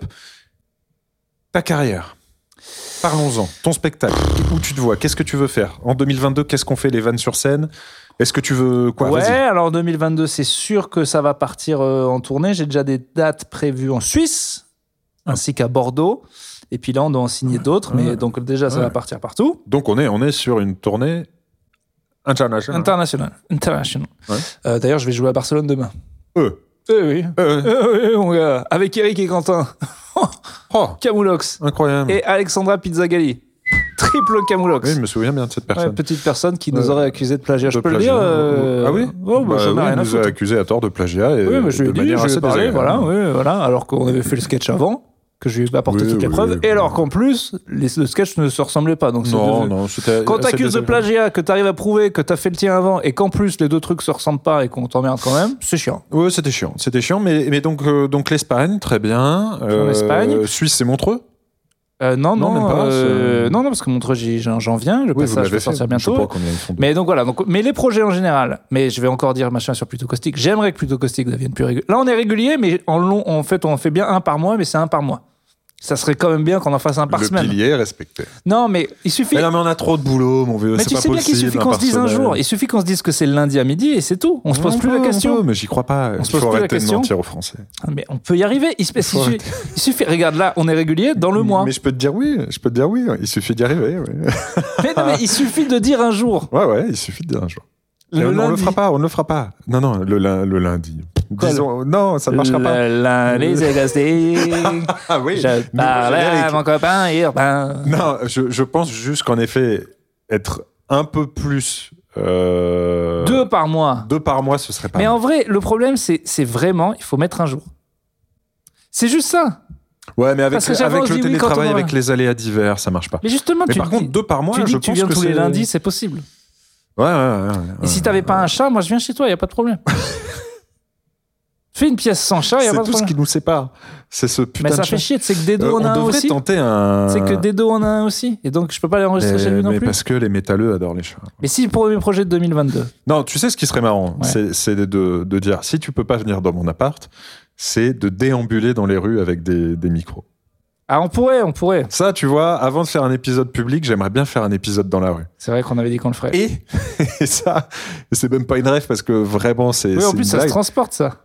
Ta carrière. Parlons-en. Ton spectacle. Où tu te vois? Qu'est-ce que tu veux faire? En 2022, qu'est-ce qu'on fait? Les vannes sur scène? Est-ce que tu veux quoi? Ouais, Vas-y. alors en 2022, c'est sûr que ça va partir en tournée. J'ai déjà des dates prévues en Suisse, ainsi qu'à Bordeaux. Et puis là, on doit en signer d'autres. Mais donc déjà, ça va partir partout. Donc on est sur une tournée internationale. Ouais. D'ailleurs, je vais jouer à Barcelone demain. Oui, mon gars. Avec Eric et Quentin. Camoulox. Incroyable. Et Alexandra Pizzagalli. Triple Camoulox. Oui, je me souviens bien de cette personne. Petite personne qui nous aurait accusé de plagiat. Je peux le dire. Ah oui. Oh, bah, j'en ai rien à foutre. Nous a accusé à tort de plagiat. Et oui, mais je lui ai dit, je lui ai parlé, voilà. Alors qu'on avait fait le sketch avant, que je lui ai apporté toutes les preuves. Et alors qu'en plus, le sketch ne se ressemblait pas. Donc non, c'était. Quand t'accuses de plagiat, que t'arrives à prouver que t'as fait le tien avant, et qu'en plus les deux trucs se ressemblent pas et qu'on t'emmerde quand même, c'est chiant. Oui, c'était chiant. Mais donc l'Espagne, très bien. L'Espagne. Suisse, c'est Montreux. Non, même pas, non, parce que Montreux, j'en viens. Le passage va sortir bientôt. Mais donc voilà. Mais les projets en général. Mais je vais encore dire machin sur Plutôt Caustique. J'aimerais que Plutôt Caustique devienne plus régulier. Là, on est régulier, mais en fait, on fait bien un par mois, mais c'est un par mois. Ça serait quand même bien qu'on en fasse un par semaine. Le pilier est respecté. Non, mais il suffit. Mais non, mais on a trop de boulot, mon vieux. Mais tu sais bien qu'il suffit qu'on se dise un jour. Il suffit qu'on se dise que c'est le lundi à midi et c'est tout. On se pose plus la question. Mais j'y crois pas. On se pose plus la question. De mentir aux Français. Mais on peut y arriver. Il suffit. Regarde là, on est régulier dans le mois. Mais je peux te dire oui. Il suffit d'y arriver. Oui. Mais il suffit de dire un jour. Ouais, il suffit de dire un jour. On ne le fera pas. Non, le lundi. Disons, non, ça ne marchera pas. Le lundi, c'est caustique. Ah oui. Je parlais à mon copain urbain. Non, je pense juste qu'en effet, être un peu plus... 2 par mois. 2 par mois, ce serait pas Mais mal. en vrai, le problème, c'est vraiment, il faut mettre un jour. C'est juste ça. Ouais, mais avec le télétravail, avec les aléas divers, ça marche pas. Mais justement, par contre, 2 par mois, tu dis que tu viens tous les lundis, c'est possible. Ouais. Et si t'avais pas un chat, moi je viens chez toi, y a pas de problème. Fais une pièce sans chat, y a pas de problème. C'est tout ce qui nous sépare. C'est ce putain de chat. Mais ça fait chier, c'est que Dedo en a un aussi. On devrait tenter un... C'est que Dedo en a un aussi. Et donc je peux pas les enregistrer chez lui non plus. Mais parce que les métalleux adorent les chats. Mais si pour mes projets de 2022. Non, tu sais ce qui serait marrant, c'est de dire, si tu peux pas venir dans mon appart, c'est de déambuler dans les rues avec des micros. Ah, on pourrait. Ça, tu vois, avant de faire un épisode public, j'aimerais bien faire un épisode dans la rue. C'est vrai qu'on avait dit qu'on le ferait. Et ça, c'est même pas une rêve parce que vraiment, c'est. Oui, en plus, ça se transporte, ça.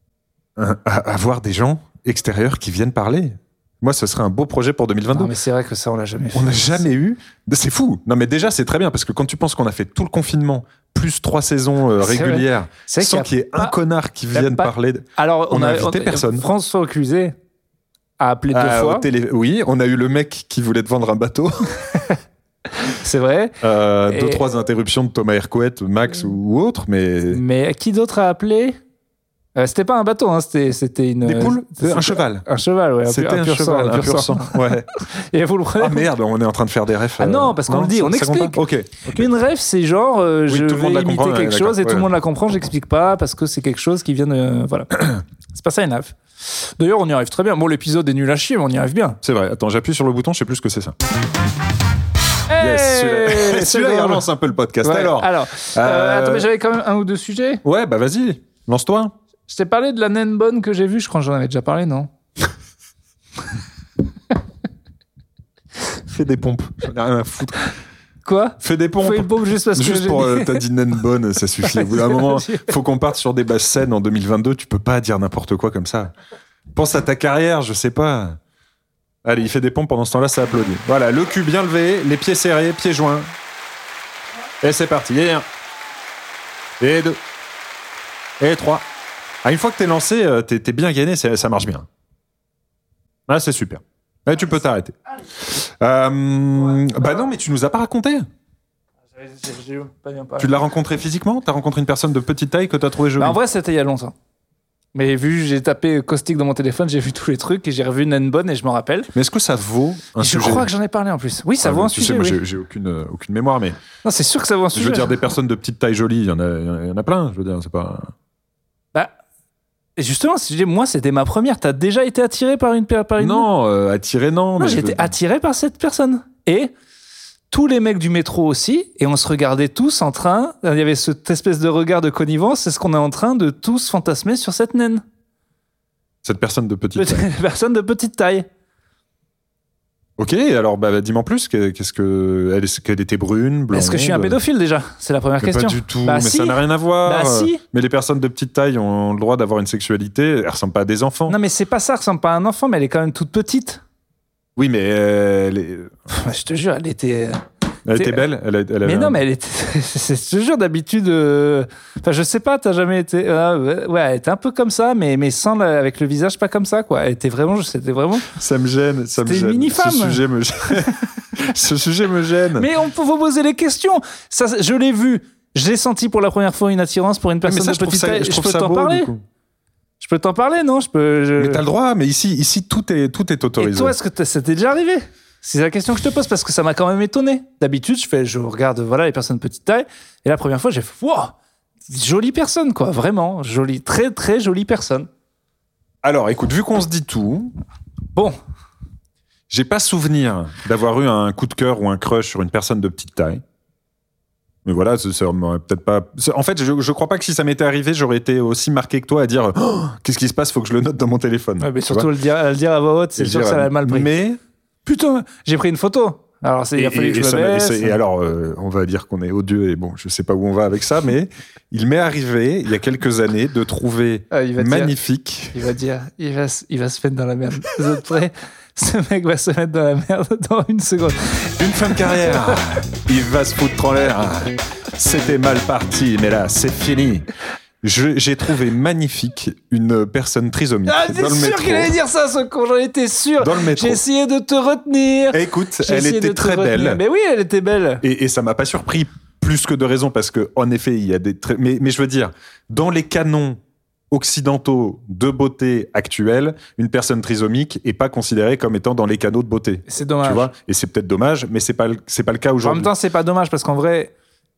Avoir des gens extérieurs qui viennent parler. Moi, ce serait un beau projet pour 2022. Non, mais c'est vrai que ça, on l'a jamais fait. On n'a jamais eu. C'est fou. Non, mais déjà, c'est très bien parce que quand tu penses qu'on a fait tout le confinement, plus 3 saisons régulières, sans qu'il y ait un connard qui vienne parler. Alors, on a invité personne. François Cluzet a appelé 2 fois. Oui, on a eu le mec qui voulait te vendre un bateau. C'est vrai. 2-3 interruptions de Thomas Hercouet, Max ou autre, mais. Mais qui d'autre a appelé? C'était pas un bateau, hein, c'était une. Des poules. Un cheval. Un cheval, ouais. C'était un cheval, un pur sang. Ouais. Et vous le prenez. Ah merde, on est en train de faire des refs. Ah non, parce qu'on le dit, on explique. Okay. Une ref, c'est genre, je vais imiter quelque chose et tout le monde la comprend, j'explique pas parce que c'est quelque chose qui vient de. Voilà. C'est pas ça une ref. D'ailleurs, on y arrive très bien. Bon, l'épisode est nul à chier, mais on y arrive bien. C'est vrai. Attends, j'appuie sur le bouton, je sais plus ce que c'est ça. Yes, celui-là, il relance un peu le podcast. Ouais. Alors, attends, mais j'avais quand même 1 ou 2 sujets. Ouais, bah vas-y, lance-toi. Je t'ai parlé de la naine bonne que j'ai vue, je crois que j'en avais déjà parlé, non? Fais des pompes, j'en ai rien à foutre. Quoi? Fais des pompes. Fais une pompe juste parce que juste pour t'as dit naine bonne, ça suffit. Au bout d'un moment, faut qu'on parte sur des bases saines en 2022. Tu peux pas dire n'importe quoi comme ça. Pense à ta carrière, je sais pas. Allez, il fait des pompes pendant ce temps-là, ça applaudit. Voilà, le cul bien levé, les pieds serrés, pieds joints. Et c'est parti. Et 1. Et 2. Et 3. Ah, une fois que t'es lancé, t'es bien gainé, ça marche bien. Ah, c'est super. Là, tu peux t'arrêter. Bah non, mais tu nous as pas raconté. Tu l'as rencontré physiquement? T'as rencontré une personne de petite taille que t'as trouvé jolie? En vrai, c'était il y a longtemps. Mais j'ai tapé caustique dans mon téléphone, j'ai vu tous les trucs et j'ai revu Naine Bonne et je m'en rappelle. Mais est-ce que ça vaut un sujet? Je crois que j'en ai parlé en plus. Oui, ça vaut un sujet. Moi, oui. j'ai aucune mémoire, mais. Non, c'est sûr que ça vaut un sujet. Je veux dire, des personnes de petite taille jolie, il y en a plein. Je veux dire, c'est pas. Bah, Et justement, moi, c'était ma première. T'as déjà été attiré par une Non, attiré, non. Non, j'ai été attiré par cette personne. Et tous les mecs du métro aussi. Et on se regardait tous en train. Il y avait cette espèce de regard de connivence. C'est ce qu'on est en train de tous fantasmer sur cette naine. Cette personne de petite taille. Personne de petite taille. Ok, alors dis-moi en plus, qu'elle était brune, blonde. Est-ce que je suis un pédophile déjà ? C'est la première question. Pas du tout, mais ça n'a rien à voir. Si. Mais les personnes de petite taille ont le droit d'avoir une sexualité, elles ressemblent pas à des enfants. Non mais c'est pas ça, elle ressemble pas à un enfant, mais elle est quand même toute petite. Oui, mais je te jure, elle était... Elle était belle. Mais non, mais elle était... je te jure, d'habitude... Enfin, je sais pas, t'as jamais été... ouais, elle était un peu comme ça, mais sans avec le visage pas comme ça, quoi. Elle était vraiment... C'était vraiment... Ça me gêne. C'était une mini-femme. Ce sujet me gêne. Ce sujet me gêne. Mais on peut vous poser les questions. Ça, je l'ai vu. J'ai senti pour la première fois une attirance pour une personne de petite taille. Je peux t'en parler. Je peux t'en parler, non ? Mais t'as le droit, mais ici tout est autorisé. Et toi, est-ce que ça t'est déjà arrivé ? C'est la question que je te pose parce que ça m'a quand même étonné. D'habitude, je regarde les personnes de petite taille et la première fois, j'ai fait wow, jolie personne, quoi, vraiment jolie, très très jolie personne. Alors, écoute, vu qu'on se dit tout, bon, j'ai pas souvenir d'avoir eu un coup de cœur ou un crush sur une personne de petite taille. Mais voilà, ça m'aurait peut-être pas. En fait, je crois pas que si ça m'était arrivé, j'aurais été aussi marqué que toi à dire oh, qu'est-ce qui se passe, faut que je le note dans mon téléphone. Ouais, mais surtout le dire à voix haute, c'est sûr que ça l'a mal pris. Mais putain, j'ai pris une photo. Alors, il a fallu que je me baisse. Et alors, on va dire qu'on est odieux et bon, je sais pas où on va avec ça, mais il m'est arrivé, il y a quelques années, de trouver magnifique. Il va dire, il va se mettre dans la merde. Vous êtes prêts ? Ce mec va se mettre dans la merde dans une seconde. Une fin de carrière. Il va se foutre en l'air. C'était mal parti, mais là, c'est fini. J'ai trouvé magnifique une personne trisomique dans le métro. T'es sûr qu'il allait dire ça, ce con, j'en étais sûr. Dans le métro. J'ai essayé de te retenir. Écoute, elle était très belle. Mais oui, elle était belle. Et ça m'a pas surpris plus que de raison parce que en effet, il y a des mais je veux dire, dans les canons occidentaux de beauté actuelle, une personne trisomique est pas considérée comme étant dans les canaux de beauté. C'est dommage. Tu vois ? Et c'est peut-être dommage, mais c'est pas le cas aujourd'hui. En même temps, c'est pas dommage parce qu'en vrai,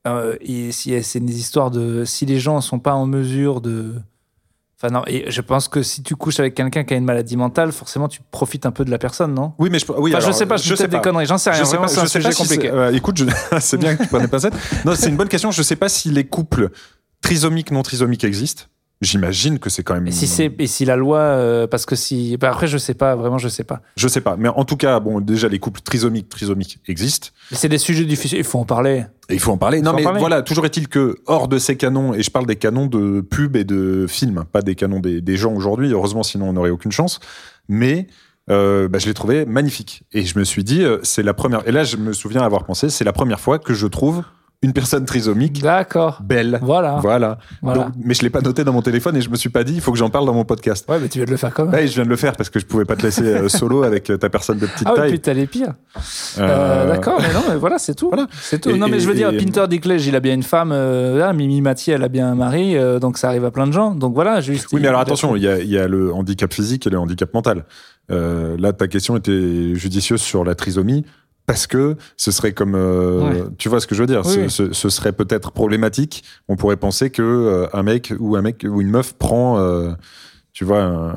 c'est des histoires de si les gens sont pas en mesure de. Enfin non, et je pense que si tu couches avec quelqu'un qui a une maladie mentale, forcément tu profites un peu de la personne, non ? Oui, mais je sais pas, je dis peut-être des conneries, j'en sais rien. Vraiment, c'est un sujet compliqué. Écoute, c'est bien que tu prenais pas ça. Non, c'est une bonne question. Je sais pas si les couples trisomiques, non trisomiques existent. J'imagine que c'est quand même. Et si la loi, parce que si. Bah après, je sais pas, vraiment, je sais pas. Je sais pas, mais en tout cas, bon, déjà les couples trisomiques existent. Mais c'est des sujets difficiles, il faut en parler. Et il faut en parler. Non, mais voilà, toujours est-il que hors de ces canons, et je parle des canons de pub et de films, pas des canons des gens aujourd'hui. Heureusement, sinon on n'aurait aucune chance. Mais je l'ai trouvé magnifique, et je me suis dit, c'est la première. Et là, je me souviens avoir pensé, c'est la première fois que je trouve une personne trisomique belle. Voilà. Donc, mais je l'ai pas noté dans mon téléphone et je me suis pas dit il faut que j'en parle dans mon podcast. Ouais, mais tu viens de le faire quand même. Ouais, je viens de le faire parce que je pouvais pas te laisser solo avec ta personne de petite taille. Ah oui, puis t'as les pires. D'accord, mais non, mais voilà, c'est tout. Voilà. C'est tout. Non, mais je veux dire, Pinter Dinklage, il a bien une femme. Mimi Mati, elle a bien un mari. Donc ça arrive à plein de gens. Donc voilà, juste. Oui, mais alors attention, il y a le handicap physique et le handicap mental. Là, ta question était judicieuse sur la trisomie. Parce que ce serait comme... Tu vois ce que je veux dire ? Oui. Ce serait peut-être problématique. On pourrait penser que un mec ou une meuf prend... tu vois...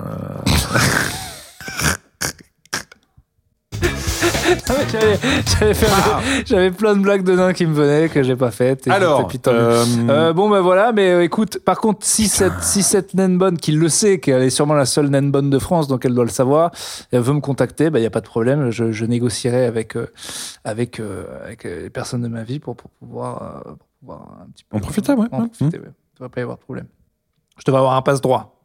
J'avais plein de blagues de nains qui me venaient que j'ai pas faites. Alors, bon ben voilà, mais écoute, par contre, si cette naine bonne qui le sait, qu'elle est sûrement la seule naine bonne de France, donc elle doit le savoir, elle veut me contacter, il y a pas de problème, je négocierai avec les personnes de ma vie pour pouvoir un petit peu en profiter, ouais. En profiter, ouais. Il ne va pas y avoir de problème. Je devrais avoir un passe droit.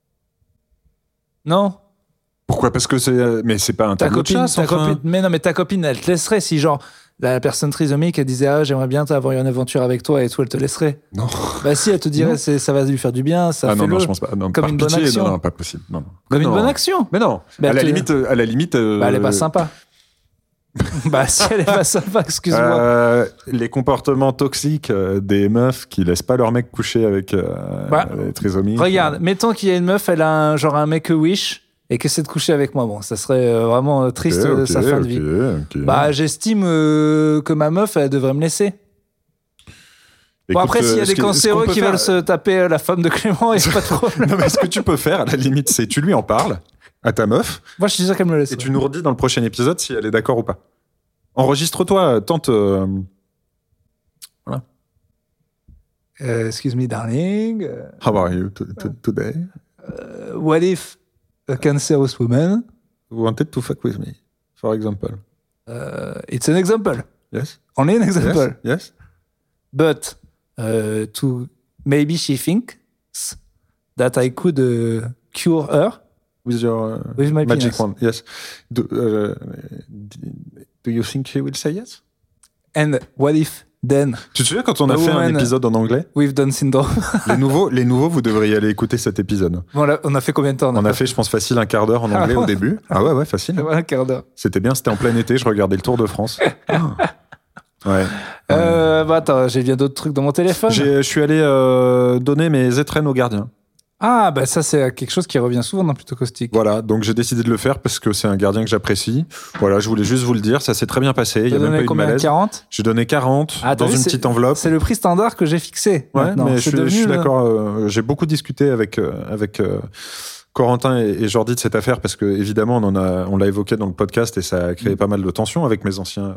Non? Pourquoi ? Parce que c'est pas un tableau de chasse, enfin. Mais non, mais ta copine, elle te laisserait si genre la personne trisomique, elle disait j'aimerais bien avoir une aventure avec toi et tout, elle te laisserait. Non. Bah si, elle te dirait ça va lui faire du bien, ça fait non, je pense pas. Non, comme une bonne action. Non, pas possible. Non. Comme une bonne action. Mais non. À la limite. Elle est pas sympa. Bah si elle est pas sympa, excuse-moi. Les comportements toxiques des meufs qui laissent pas leur mec coucher avec les trisomiques. Regarde, mettons qu'il y a une meuf, elle a un mec wish et qu'elle essaie de coucher avec moi. Bon, ça serait vraiment triste sa fin de vie. Okay. Bah j'estime que ma meuf, elle devrait me laisser. Bon, après, s'il y a des cancéreux qui veulent se taper la femme de Clément, il n'y a pas de problème. Non, mais ce que tu peux faire, à la limite, c'est tu lui en parles à ta meuf. Moi, je suis sûr qu'elle me laisse. Et tu nous redis dans le prochain épisode si elle est d'accord ou pas. Enregistre-toi, tente. Voilà. Excuse me, darling. How are you today? What if a cancerous woman wanted to fuck with me, for example? It's an example. Yes. Only an example. Yes. But maybe she thinks that I could cure her with your with my magic penis. wand. Yes. Do you think she will say yes? And what if then? Tu te souviens quand on a fait un épisode en anglais? With Down syndrome. les nouveaux, vous devriez aller écouter cet épisode. Bon, on a fait combien de temps? On a fait, je pense, facile un quart d'heure en anglais au début. Ah ouais, facile. Un quart d'heure. C'était bien, c'était en plein été, je regardais le Tour de France. Ouais. Attends, j'ai bien d'autres trucs dans mon téléphone. Je suis allé donner mes étrennes aux gardiens. Ah, bah ça, c'est quelque chose qui revient souvent dans Plutôt Caustique. Voilà, donc j'ai décidé de le faire parce que c'est un gardien que j'apprécie. Voilà, je voulais juste vous le dire, ça s'est très bien passé. Il y a même pas eu de malaise. 40 J'ai donné 40 dans une petite enveloppe. C'est le prix standard que j'ai fixé. Ouais, mais je suis d'accord. J'ai beaucoup discuté avec Corentin et Jordi de cette affaire parce que évidemment on l'a évoqué dans le podcast et ça a créé pas mal de tensions avec mes anciens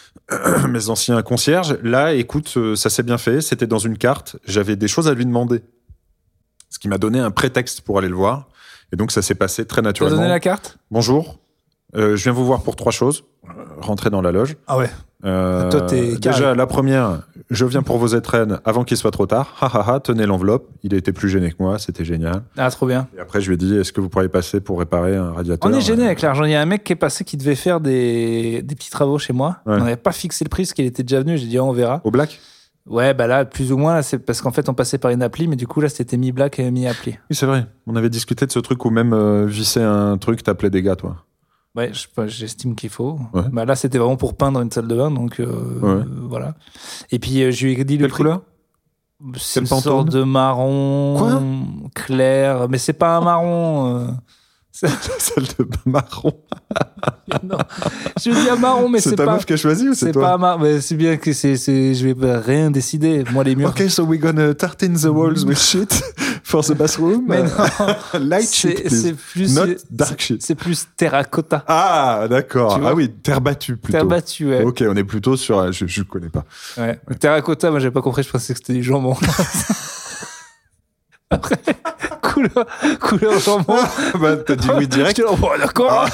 concierges. Là, écoute, ça s'est bien fait. C'était dans une carte. J'avais des choses à lui demander, ce qui m'a donné un prétexte pour aller le voir. Et donc ça s'est passé très naturellement. Tu as donné la carte? Bonjour. Je viens vous voir pour 3 choses. Rentrer dans la loge. Ah ouais. Toi, t'es déjà, la première, je viens pour vos étrennes avant qu'il soit trop tard. Tenez l'enveloppe. Il a été plus gêné que moi, c'était génial. Ah, trop bien. Et après, je lui ai dit, est-ce que vous pourriez passer pour réparer un radiateur? On est gêné avec l'argent. Il y a un mec qui est passé qui devait faire des petits travaux chez moi. Ouais. On n'avait pas fixé le prix parce qu'il était déjà venu. J'ai dit, on verra. Au black? Ouais, bah là, plus ou moins, là, c'est parce qu'en fait, on passait par une appli, mais du coup, là, c'était mi-black et mi-appli. Oui, c'est vrai. On avait discuté de ce truc où même visser un truc, t'appelais des gars, toi. Ouais, j'estime qu'il faut. Ouais. Bah là, c'était vraiment pour peindre une salle de bain, donc voilà. Et puis, je lui ai dit le prix. Couleur? C'est une sorte de marron clair, mais c'est pas un marron. Salle de bain marron. Non, je dis un marron, mais c'est pas. C'est ta meuf qui a choisi ou c'est toi? C'est pas un marron, mais c'est bien que je vais rien décider. Moi, les murs. Okay, so we're gonna tartan the walls with shit for the bathroom. Mais non, light shit, please. C'est plus not dark shit. C'est plus terracotta. Ah, d'accord. Ah oui, terre battue plutôt. Terre battue, ouais. Ok, on est plutôt sur. Je connais pas. Ouais. Terracotta, moi, j'avais pas compris. Je pensais que c'était du jambon. Après, couleur jambon. Bah, t'as dit oui direct. Oh, d'accord.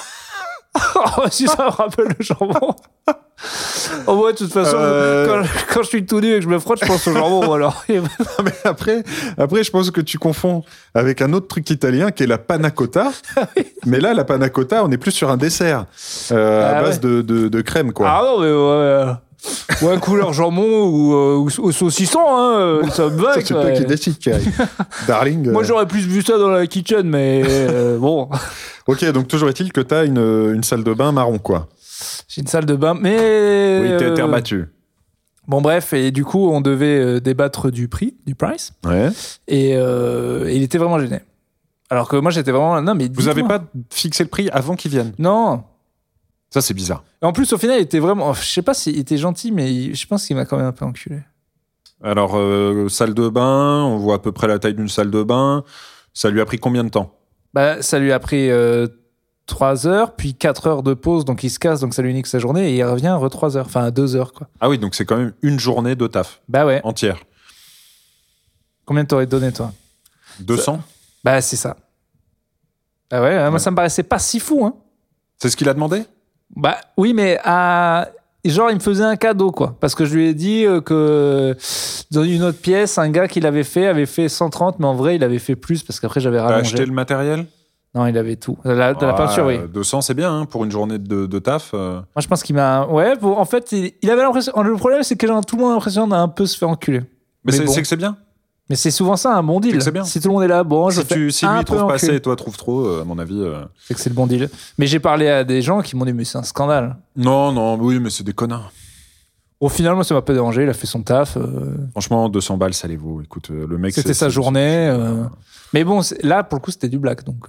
Oh, si ça me rappelle le jambon. Oh, ouais, de toute façon, quand je suis tout nu et que je me frotte, je pense au jambon, alors. Non, mais après, je pense que tu confonds avec un autre truc italien qui est la panna cotta. Oui. Mais là, la panna cotta, on est plus sur un dessert à base de crème, quoi. Ah non, mais ouais. Ouais, couleur jambon ou saucisson, hein, ça me va. C'est toi qui décides, Kerry. Darling. Moi, j'aurais plus vu ça dans la kitchen, mais bon. Ok, donc toujours est-il que t'as une salle de bain marron, quoi. J'ai une salle de bain, mais... Oui, t'es terre battue. Bon, bref, et du coup, on devait débattre du price. Ouais. Et il était vraiment gêné. Alors que moi, j'étais vraiment... Non, mais vous avez pas fixé le prix avant qu'il vienne? Non. Ça, c'est bizarre. Et en plus, au final, il était vraiment... Je sais pas s'il était gentil, mais je pense qu'il m'a quand même un peu enculé. Alors, salle de bain, on voit à peu près la taille d'une salle de bain. Ça lui a pris combien de temps? Bah, ça lui a pris 3 heures, puis 4 heures de pause, donc il se casse, donc ça lui nique sa journée, et il revient 3 heures, enfin 2 heures, quoi. Ah oui, donc c'est quand même une journée de taf. Bah ouais. Entière. Combien t'aurais donné, toi? 200? Bah, c'est ça. Ah ouais, moi, ça me paraissait pas si fou, hein. C'est ce qu'il a demandé? Bah oui, mais genre il me faisait un cadeau, quoi, parce que je lui ai dit que dans une autre pièce, un gars qui avait fait 130, mais en vrai il avait fait plus parce qu'après j'avais rallongé. T'as acheté le matériel? Non, il avait tout. La peinture, oui. 200, c'est bien, hein, pour une journée de taf. Moi, je pense qu'il m'a... Ouais, en fait, il avait l'impression... Le problème, c'est que tout le monde a l'impression d'un peu se faire enculer. Mais c'est que c'est bien. Mais c'est souvent ça, un bon deal. C'est bien. Si tout le monde est là, bon, si lui trouve pas assez et toi trouves trop, à mon avis... C'est que c'est le bon deal. Mais j'ai parlé à des gens qui m'ont dit, mais c'est un scandale. Non, oui, mais c'est des connards. Au final, moi, ça m'a pas dérangé. Il a fait son taf. Franchement, 200 balles, ça les vaut. Écoute, le mec... C'était sa journée. Mais bon, là, pour le coup, c'était du black, donc...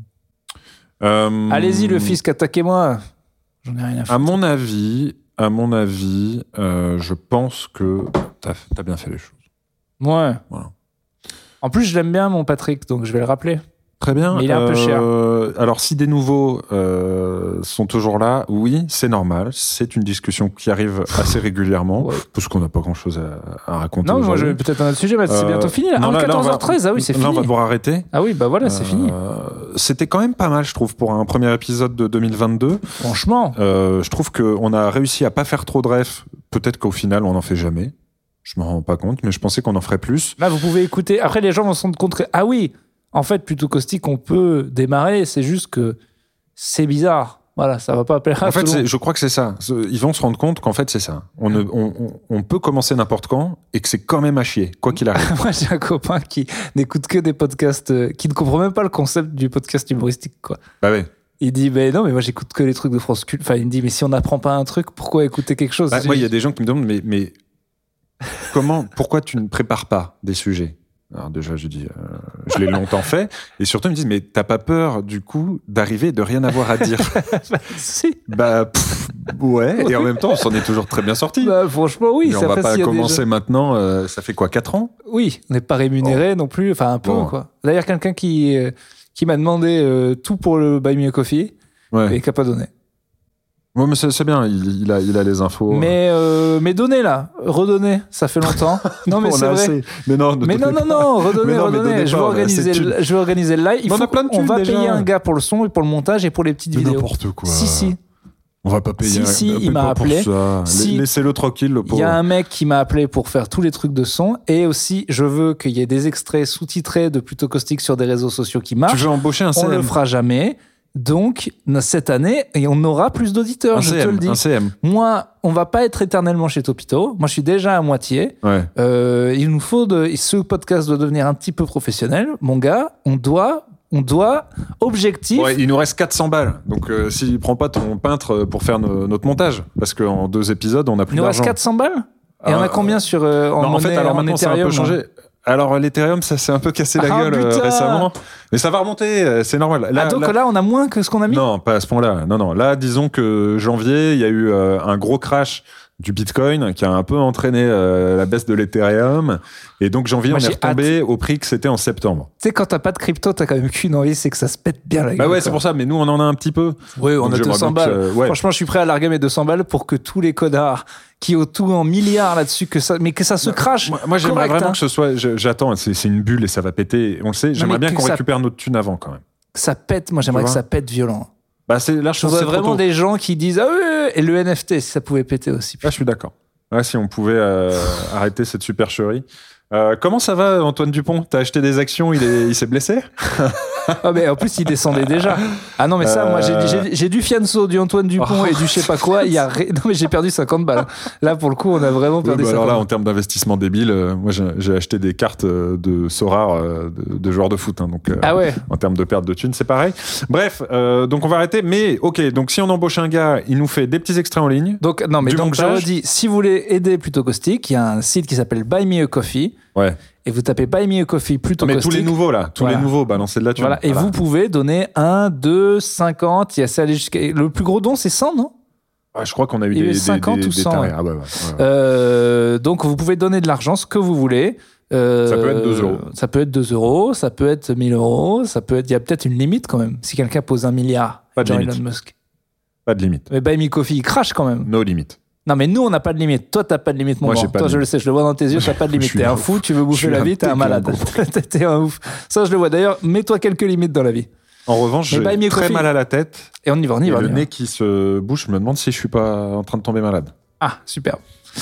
Allez-y, le fisc, attaquez-moi. J'en ai rien à foutre. À mon avis, je pense que t'as bien fait les choses. Ouais. Voilà. En plus, je l'aime bien, mon Patrick, donc je vais le rappeler. Très bien. Mais il est un peu cher. Alors, si des nouveaux sont toujours là, oui, c'est normal. C'est une discussion qui arrive assez régulièrement, parce qu'on n'a pas grand-chose à raconter. Non, moi, j'ai peut-être un autre sujet, mais c'est bientôt fini. Là. 14h13, ah oui, c'est fini. Là, on va devoir arrêter. Ah oui, bah voilà, c'est fini. C'était quand même pas mal, je trouve, pour un premier épisode de 2022. Franchement. Je trouve qu'on a réussi à pas faire trop de refs. Peut-être qu'au final, on n'en fait jamais. Je m'en rends pas compte, mais je pensais qu'on en ferait plus. Là, vous pouvez écouter. Après, les gens vont se rendre compte que, ah oui, en fait, Plutôt Caustique, on peut démarrer. C'est juste que c'est bizarre. Voilà, ça va pas plaire à tout le monde. Je crois que c'est ça. Ils vont se rendre compte qu'en fait, c'est ça. On peut commencer n'importe quand et que c'est quand même à chier, quoi qu'il arrive. Moi, j'ai un copain qui n'écoute que des podcasts, qui ne comprend même pas le concept du podcast humoristique, quoi. Bah ouais. Il dit, mais non, mais moi, j'écoute que les trucs de France Culture. Enfin, il me dit, mais si on n'apprend pas un truc, pourquoi écouter quelque chose? Moi, il y a des gens qui me demandent, mais pourquoi tu ne prépares pas des sujets? Alors déjà, je dis, je l'ai longtemps fait, et surtout ils me disent, mais t'as pas peur du coup d'arriver et de rien avoir à dire? Si. Ouais. Et en même temps, on s'en est toujours très bien sorti. Franchement, oui. Mais on va pas commencer maintenant. Ça fait quoi, 4 ans? Oui, on n'est pas rémunéré non plus. Enfin, un peu quoi. D'ailleurs, quelqu'un qui m'a demandé tout pour le Buy Me a Coffee et qui a pas donné. Ouais, mais c'est bien, il a les infos. Mais donnez là, redonnez, ça fait longtemps. Non, mais c'est vrai. Mais non, redonnez. Je vais organiser le live. On va payer un gars pour le son et pour le montage et pour les petites vidéos. N'importe quoi. Si. On va pas payer. Si, il m'a appelé. Laissez-le tranquille, le pauvre. Il y a un mec qui m'a appelé pour faire tous les trucs de son et aussi, je veux qu'il y ait des extraits sous-titrés de Plutôt Caustique sur des réseaux sociaux qui marchent. Tu veux embaucher un CM? On le fera jamais. Donc, cette année, et on aura plus d'auditeurs, je te le dis. Un CM. Moi, on va pas être éternellement chez Topito. Moi, je suis déjà à moitié. Ouais. Il nous faut ce podcast doit devenir un petit peu professionnel. Mon gars, on doit objectif. Ouais, il nous reste 400 balles. Donc, s'il prend pas ton peintre pour faire notre montage, parce qu'en 2 épisodes, on a plus d'argent. Il nous reste 400 balles? Et on a combien sur en fait, alors maintenant, ça a un peu changé. Alors, l'Ethereum, ça s'est un peu cassé la gueule récemment. Mais ça va remonter, c'est normal. Là, on a moins que ce qu'on a mis? Non, pas à ce point-là. Non. Là, disons que janvier, il y a eu un gros crash du Bitcoin qui a un peu entraîné la baisse de l'Ethereum. Et donc, janvier, on est retombé au prix que c'était en septembre. Tu sais, quand t'as pas de crypto, t'as quand même qu'une envie, c'est que ça se pète bien la gueule. Bah ouais, c'est pour ça. Mais nous, on en a un petit peu. Oui, on a 200 balles. Franchement, je suis prêt à larguer mes 200 balles pour que tous les connards qui ont tout en milliards là-dessus, que ça se crache. Moi j'aimerais vraiment que ce soit. J'attends, c'est une bulle et ça va péter. On le sait. J'aimerais bien qu'on récupère notre thune avant quand même. Que ça pète. Moi, j'aimerais que ça pète violent. Là, je voudrais vraiment des gens qui disent et le NFT, si ça pouvait péter aussi. Je suis d'accord. Si on pouvait arrêter cette supercherie. Comment ça va, Antoine Dupont? T'as acheté des actions, il s'est blessé? Mais en plus, il descendait déjà. Ah non, mais ça, moi, j'ai du Fianso, du Antoine Dupont et du je sais pas quoi. Non, mais j'ai perdu 50 balles. Là, pour le coup, on a vraiment perdu 50 balles. Alors là, en termes d'investissement débile, moi, j'ai acheté des cartes de Sorare de joueurs de foot. Donc, en termes de perte de thunes, c'est pareil. Bref, donc on va arrêter. Mais ok, donc si on embauche un gars, il nous fait des petits extraits en ligne. Donc, je redis, si vous voulez aider Plutôt Caustique, il y a un site qui s'appelle Buy Me a Coffee. Ouais. Et vous tapez Buy Me a Coffee Plutôt Caustique. Mais tous les nouveaux là, les nouveaux, balancez de la thune. Voilà. Et vous pouvez donner 1, 2, 50. Il y a ça aller jusqu'à. Le plus gros don, c'est 100, non? Je crois qu'on a eu des 50 ou 100. Ah ouais. Donc vous pouvez donner de l'argent, ce que vous voulez. Ça peut être 2 euros. Ça peut être 2 euros, ça peut être 1000 euros, ça peut être. Il y a peut-être une limite quand même. Si quelqu'un pose 1 milliard, pas de limite. Elon Musk. Pas de limite. Mais Buy Me Coffee, il crache quand même. No limite. Non, mais nous, on n'a pas de limite. Toi, t'as pas de limite, mon grand. Toi, je le sais, je le vois dans tes yeux, t'as pas de limite. T'es un fou, tu veux bouffer la vie, t'es un malade. T'es un ouf. Ça, je le vois. D'ailleurs, mets-toi quelques limites dans la vie. En revanche, j'ai très mal à la tête. Et on y va. Le nez qui se bouche, je me demande si je suis pas en train de tomber malade. Ah, super.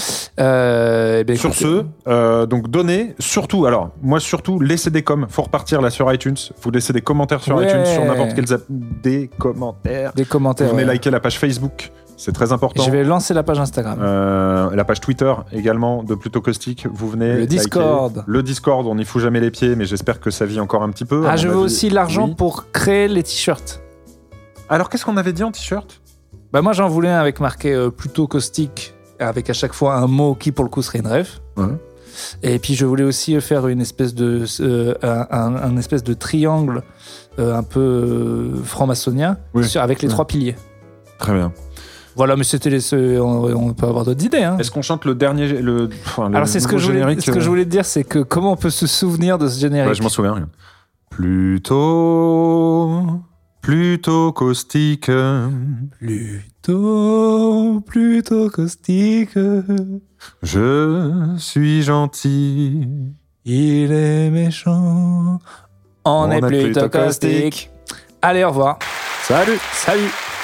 Sur ce, donc donnez, surtout, laissez des coms. Faut repartir là sur iTunes. Vous laissez des commentaires sur iTunes, sur n'importe quelle des commentaires. Vous venez liker la page Facebook. C'est très important. Je vais lancer la page Instagram. La page Twitter également de Plutôt Caustique. Vous venez. Le Discord. Le Discord, on n'y fout jamais les pieds, mais j'espère que ça vit encore un petit peu. Je veux aussi l'argent pour créer les t-shirts. Alors, qu'est-ce qu'on avait dit en t-shirt? Moi, j'en voulais un avec marqué Plutôt Caustique, avec à chaque fois un mot qui, pour le coup, serait une ref. Ouais. Et puis, je voulais aussi faire une espèce de, un espèce de triangle un peu franc-maçonnien avec les 3 piliers. Très bien. Voilà, mais on peut avoir d'autres idées. Hein. Est-ce qu'on chante le dernier... Alors, c'est ce que je voulais te dire, c'est que comment on peut se souvenir de ce générique? Je m'en souviens rien. Plutôt caustique. Plutôt caustique. Je suis gentil. Il est méchant. On est plutôt caustique. Allez, au revoir. Salut. Salut.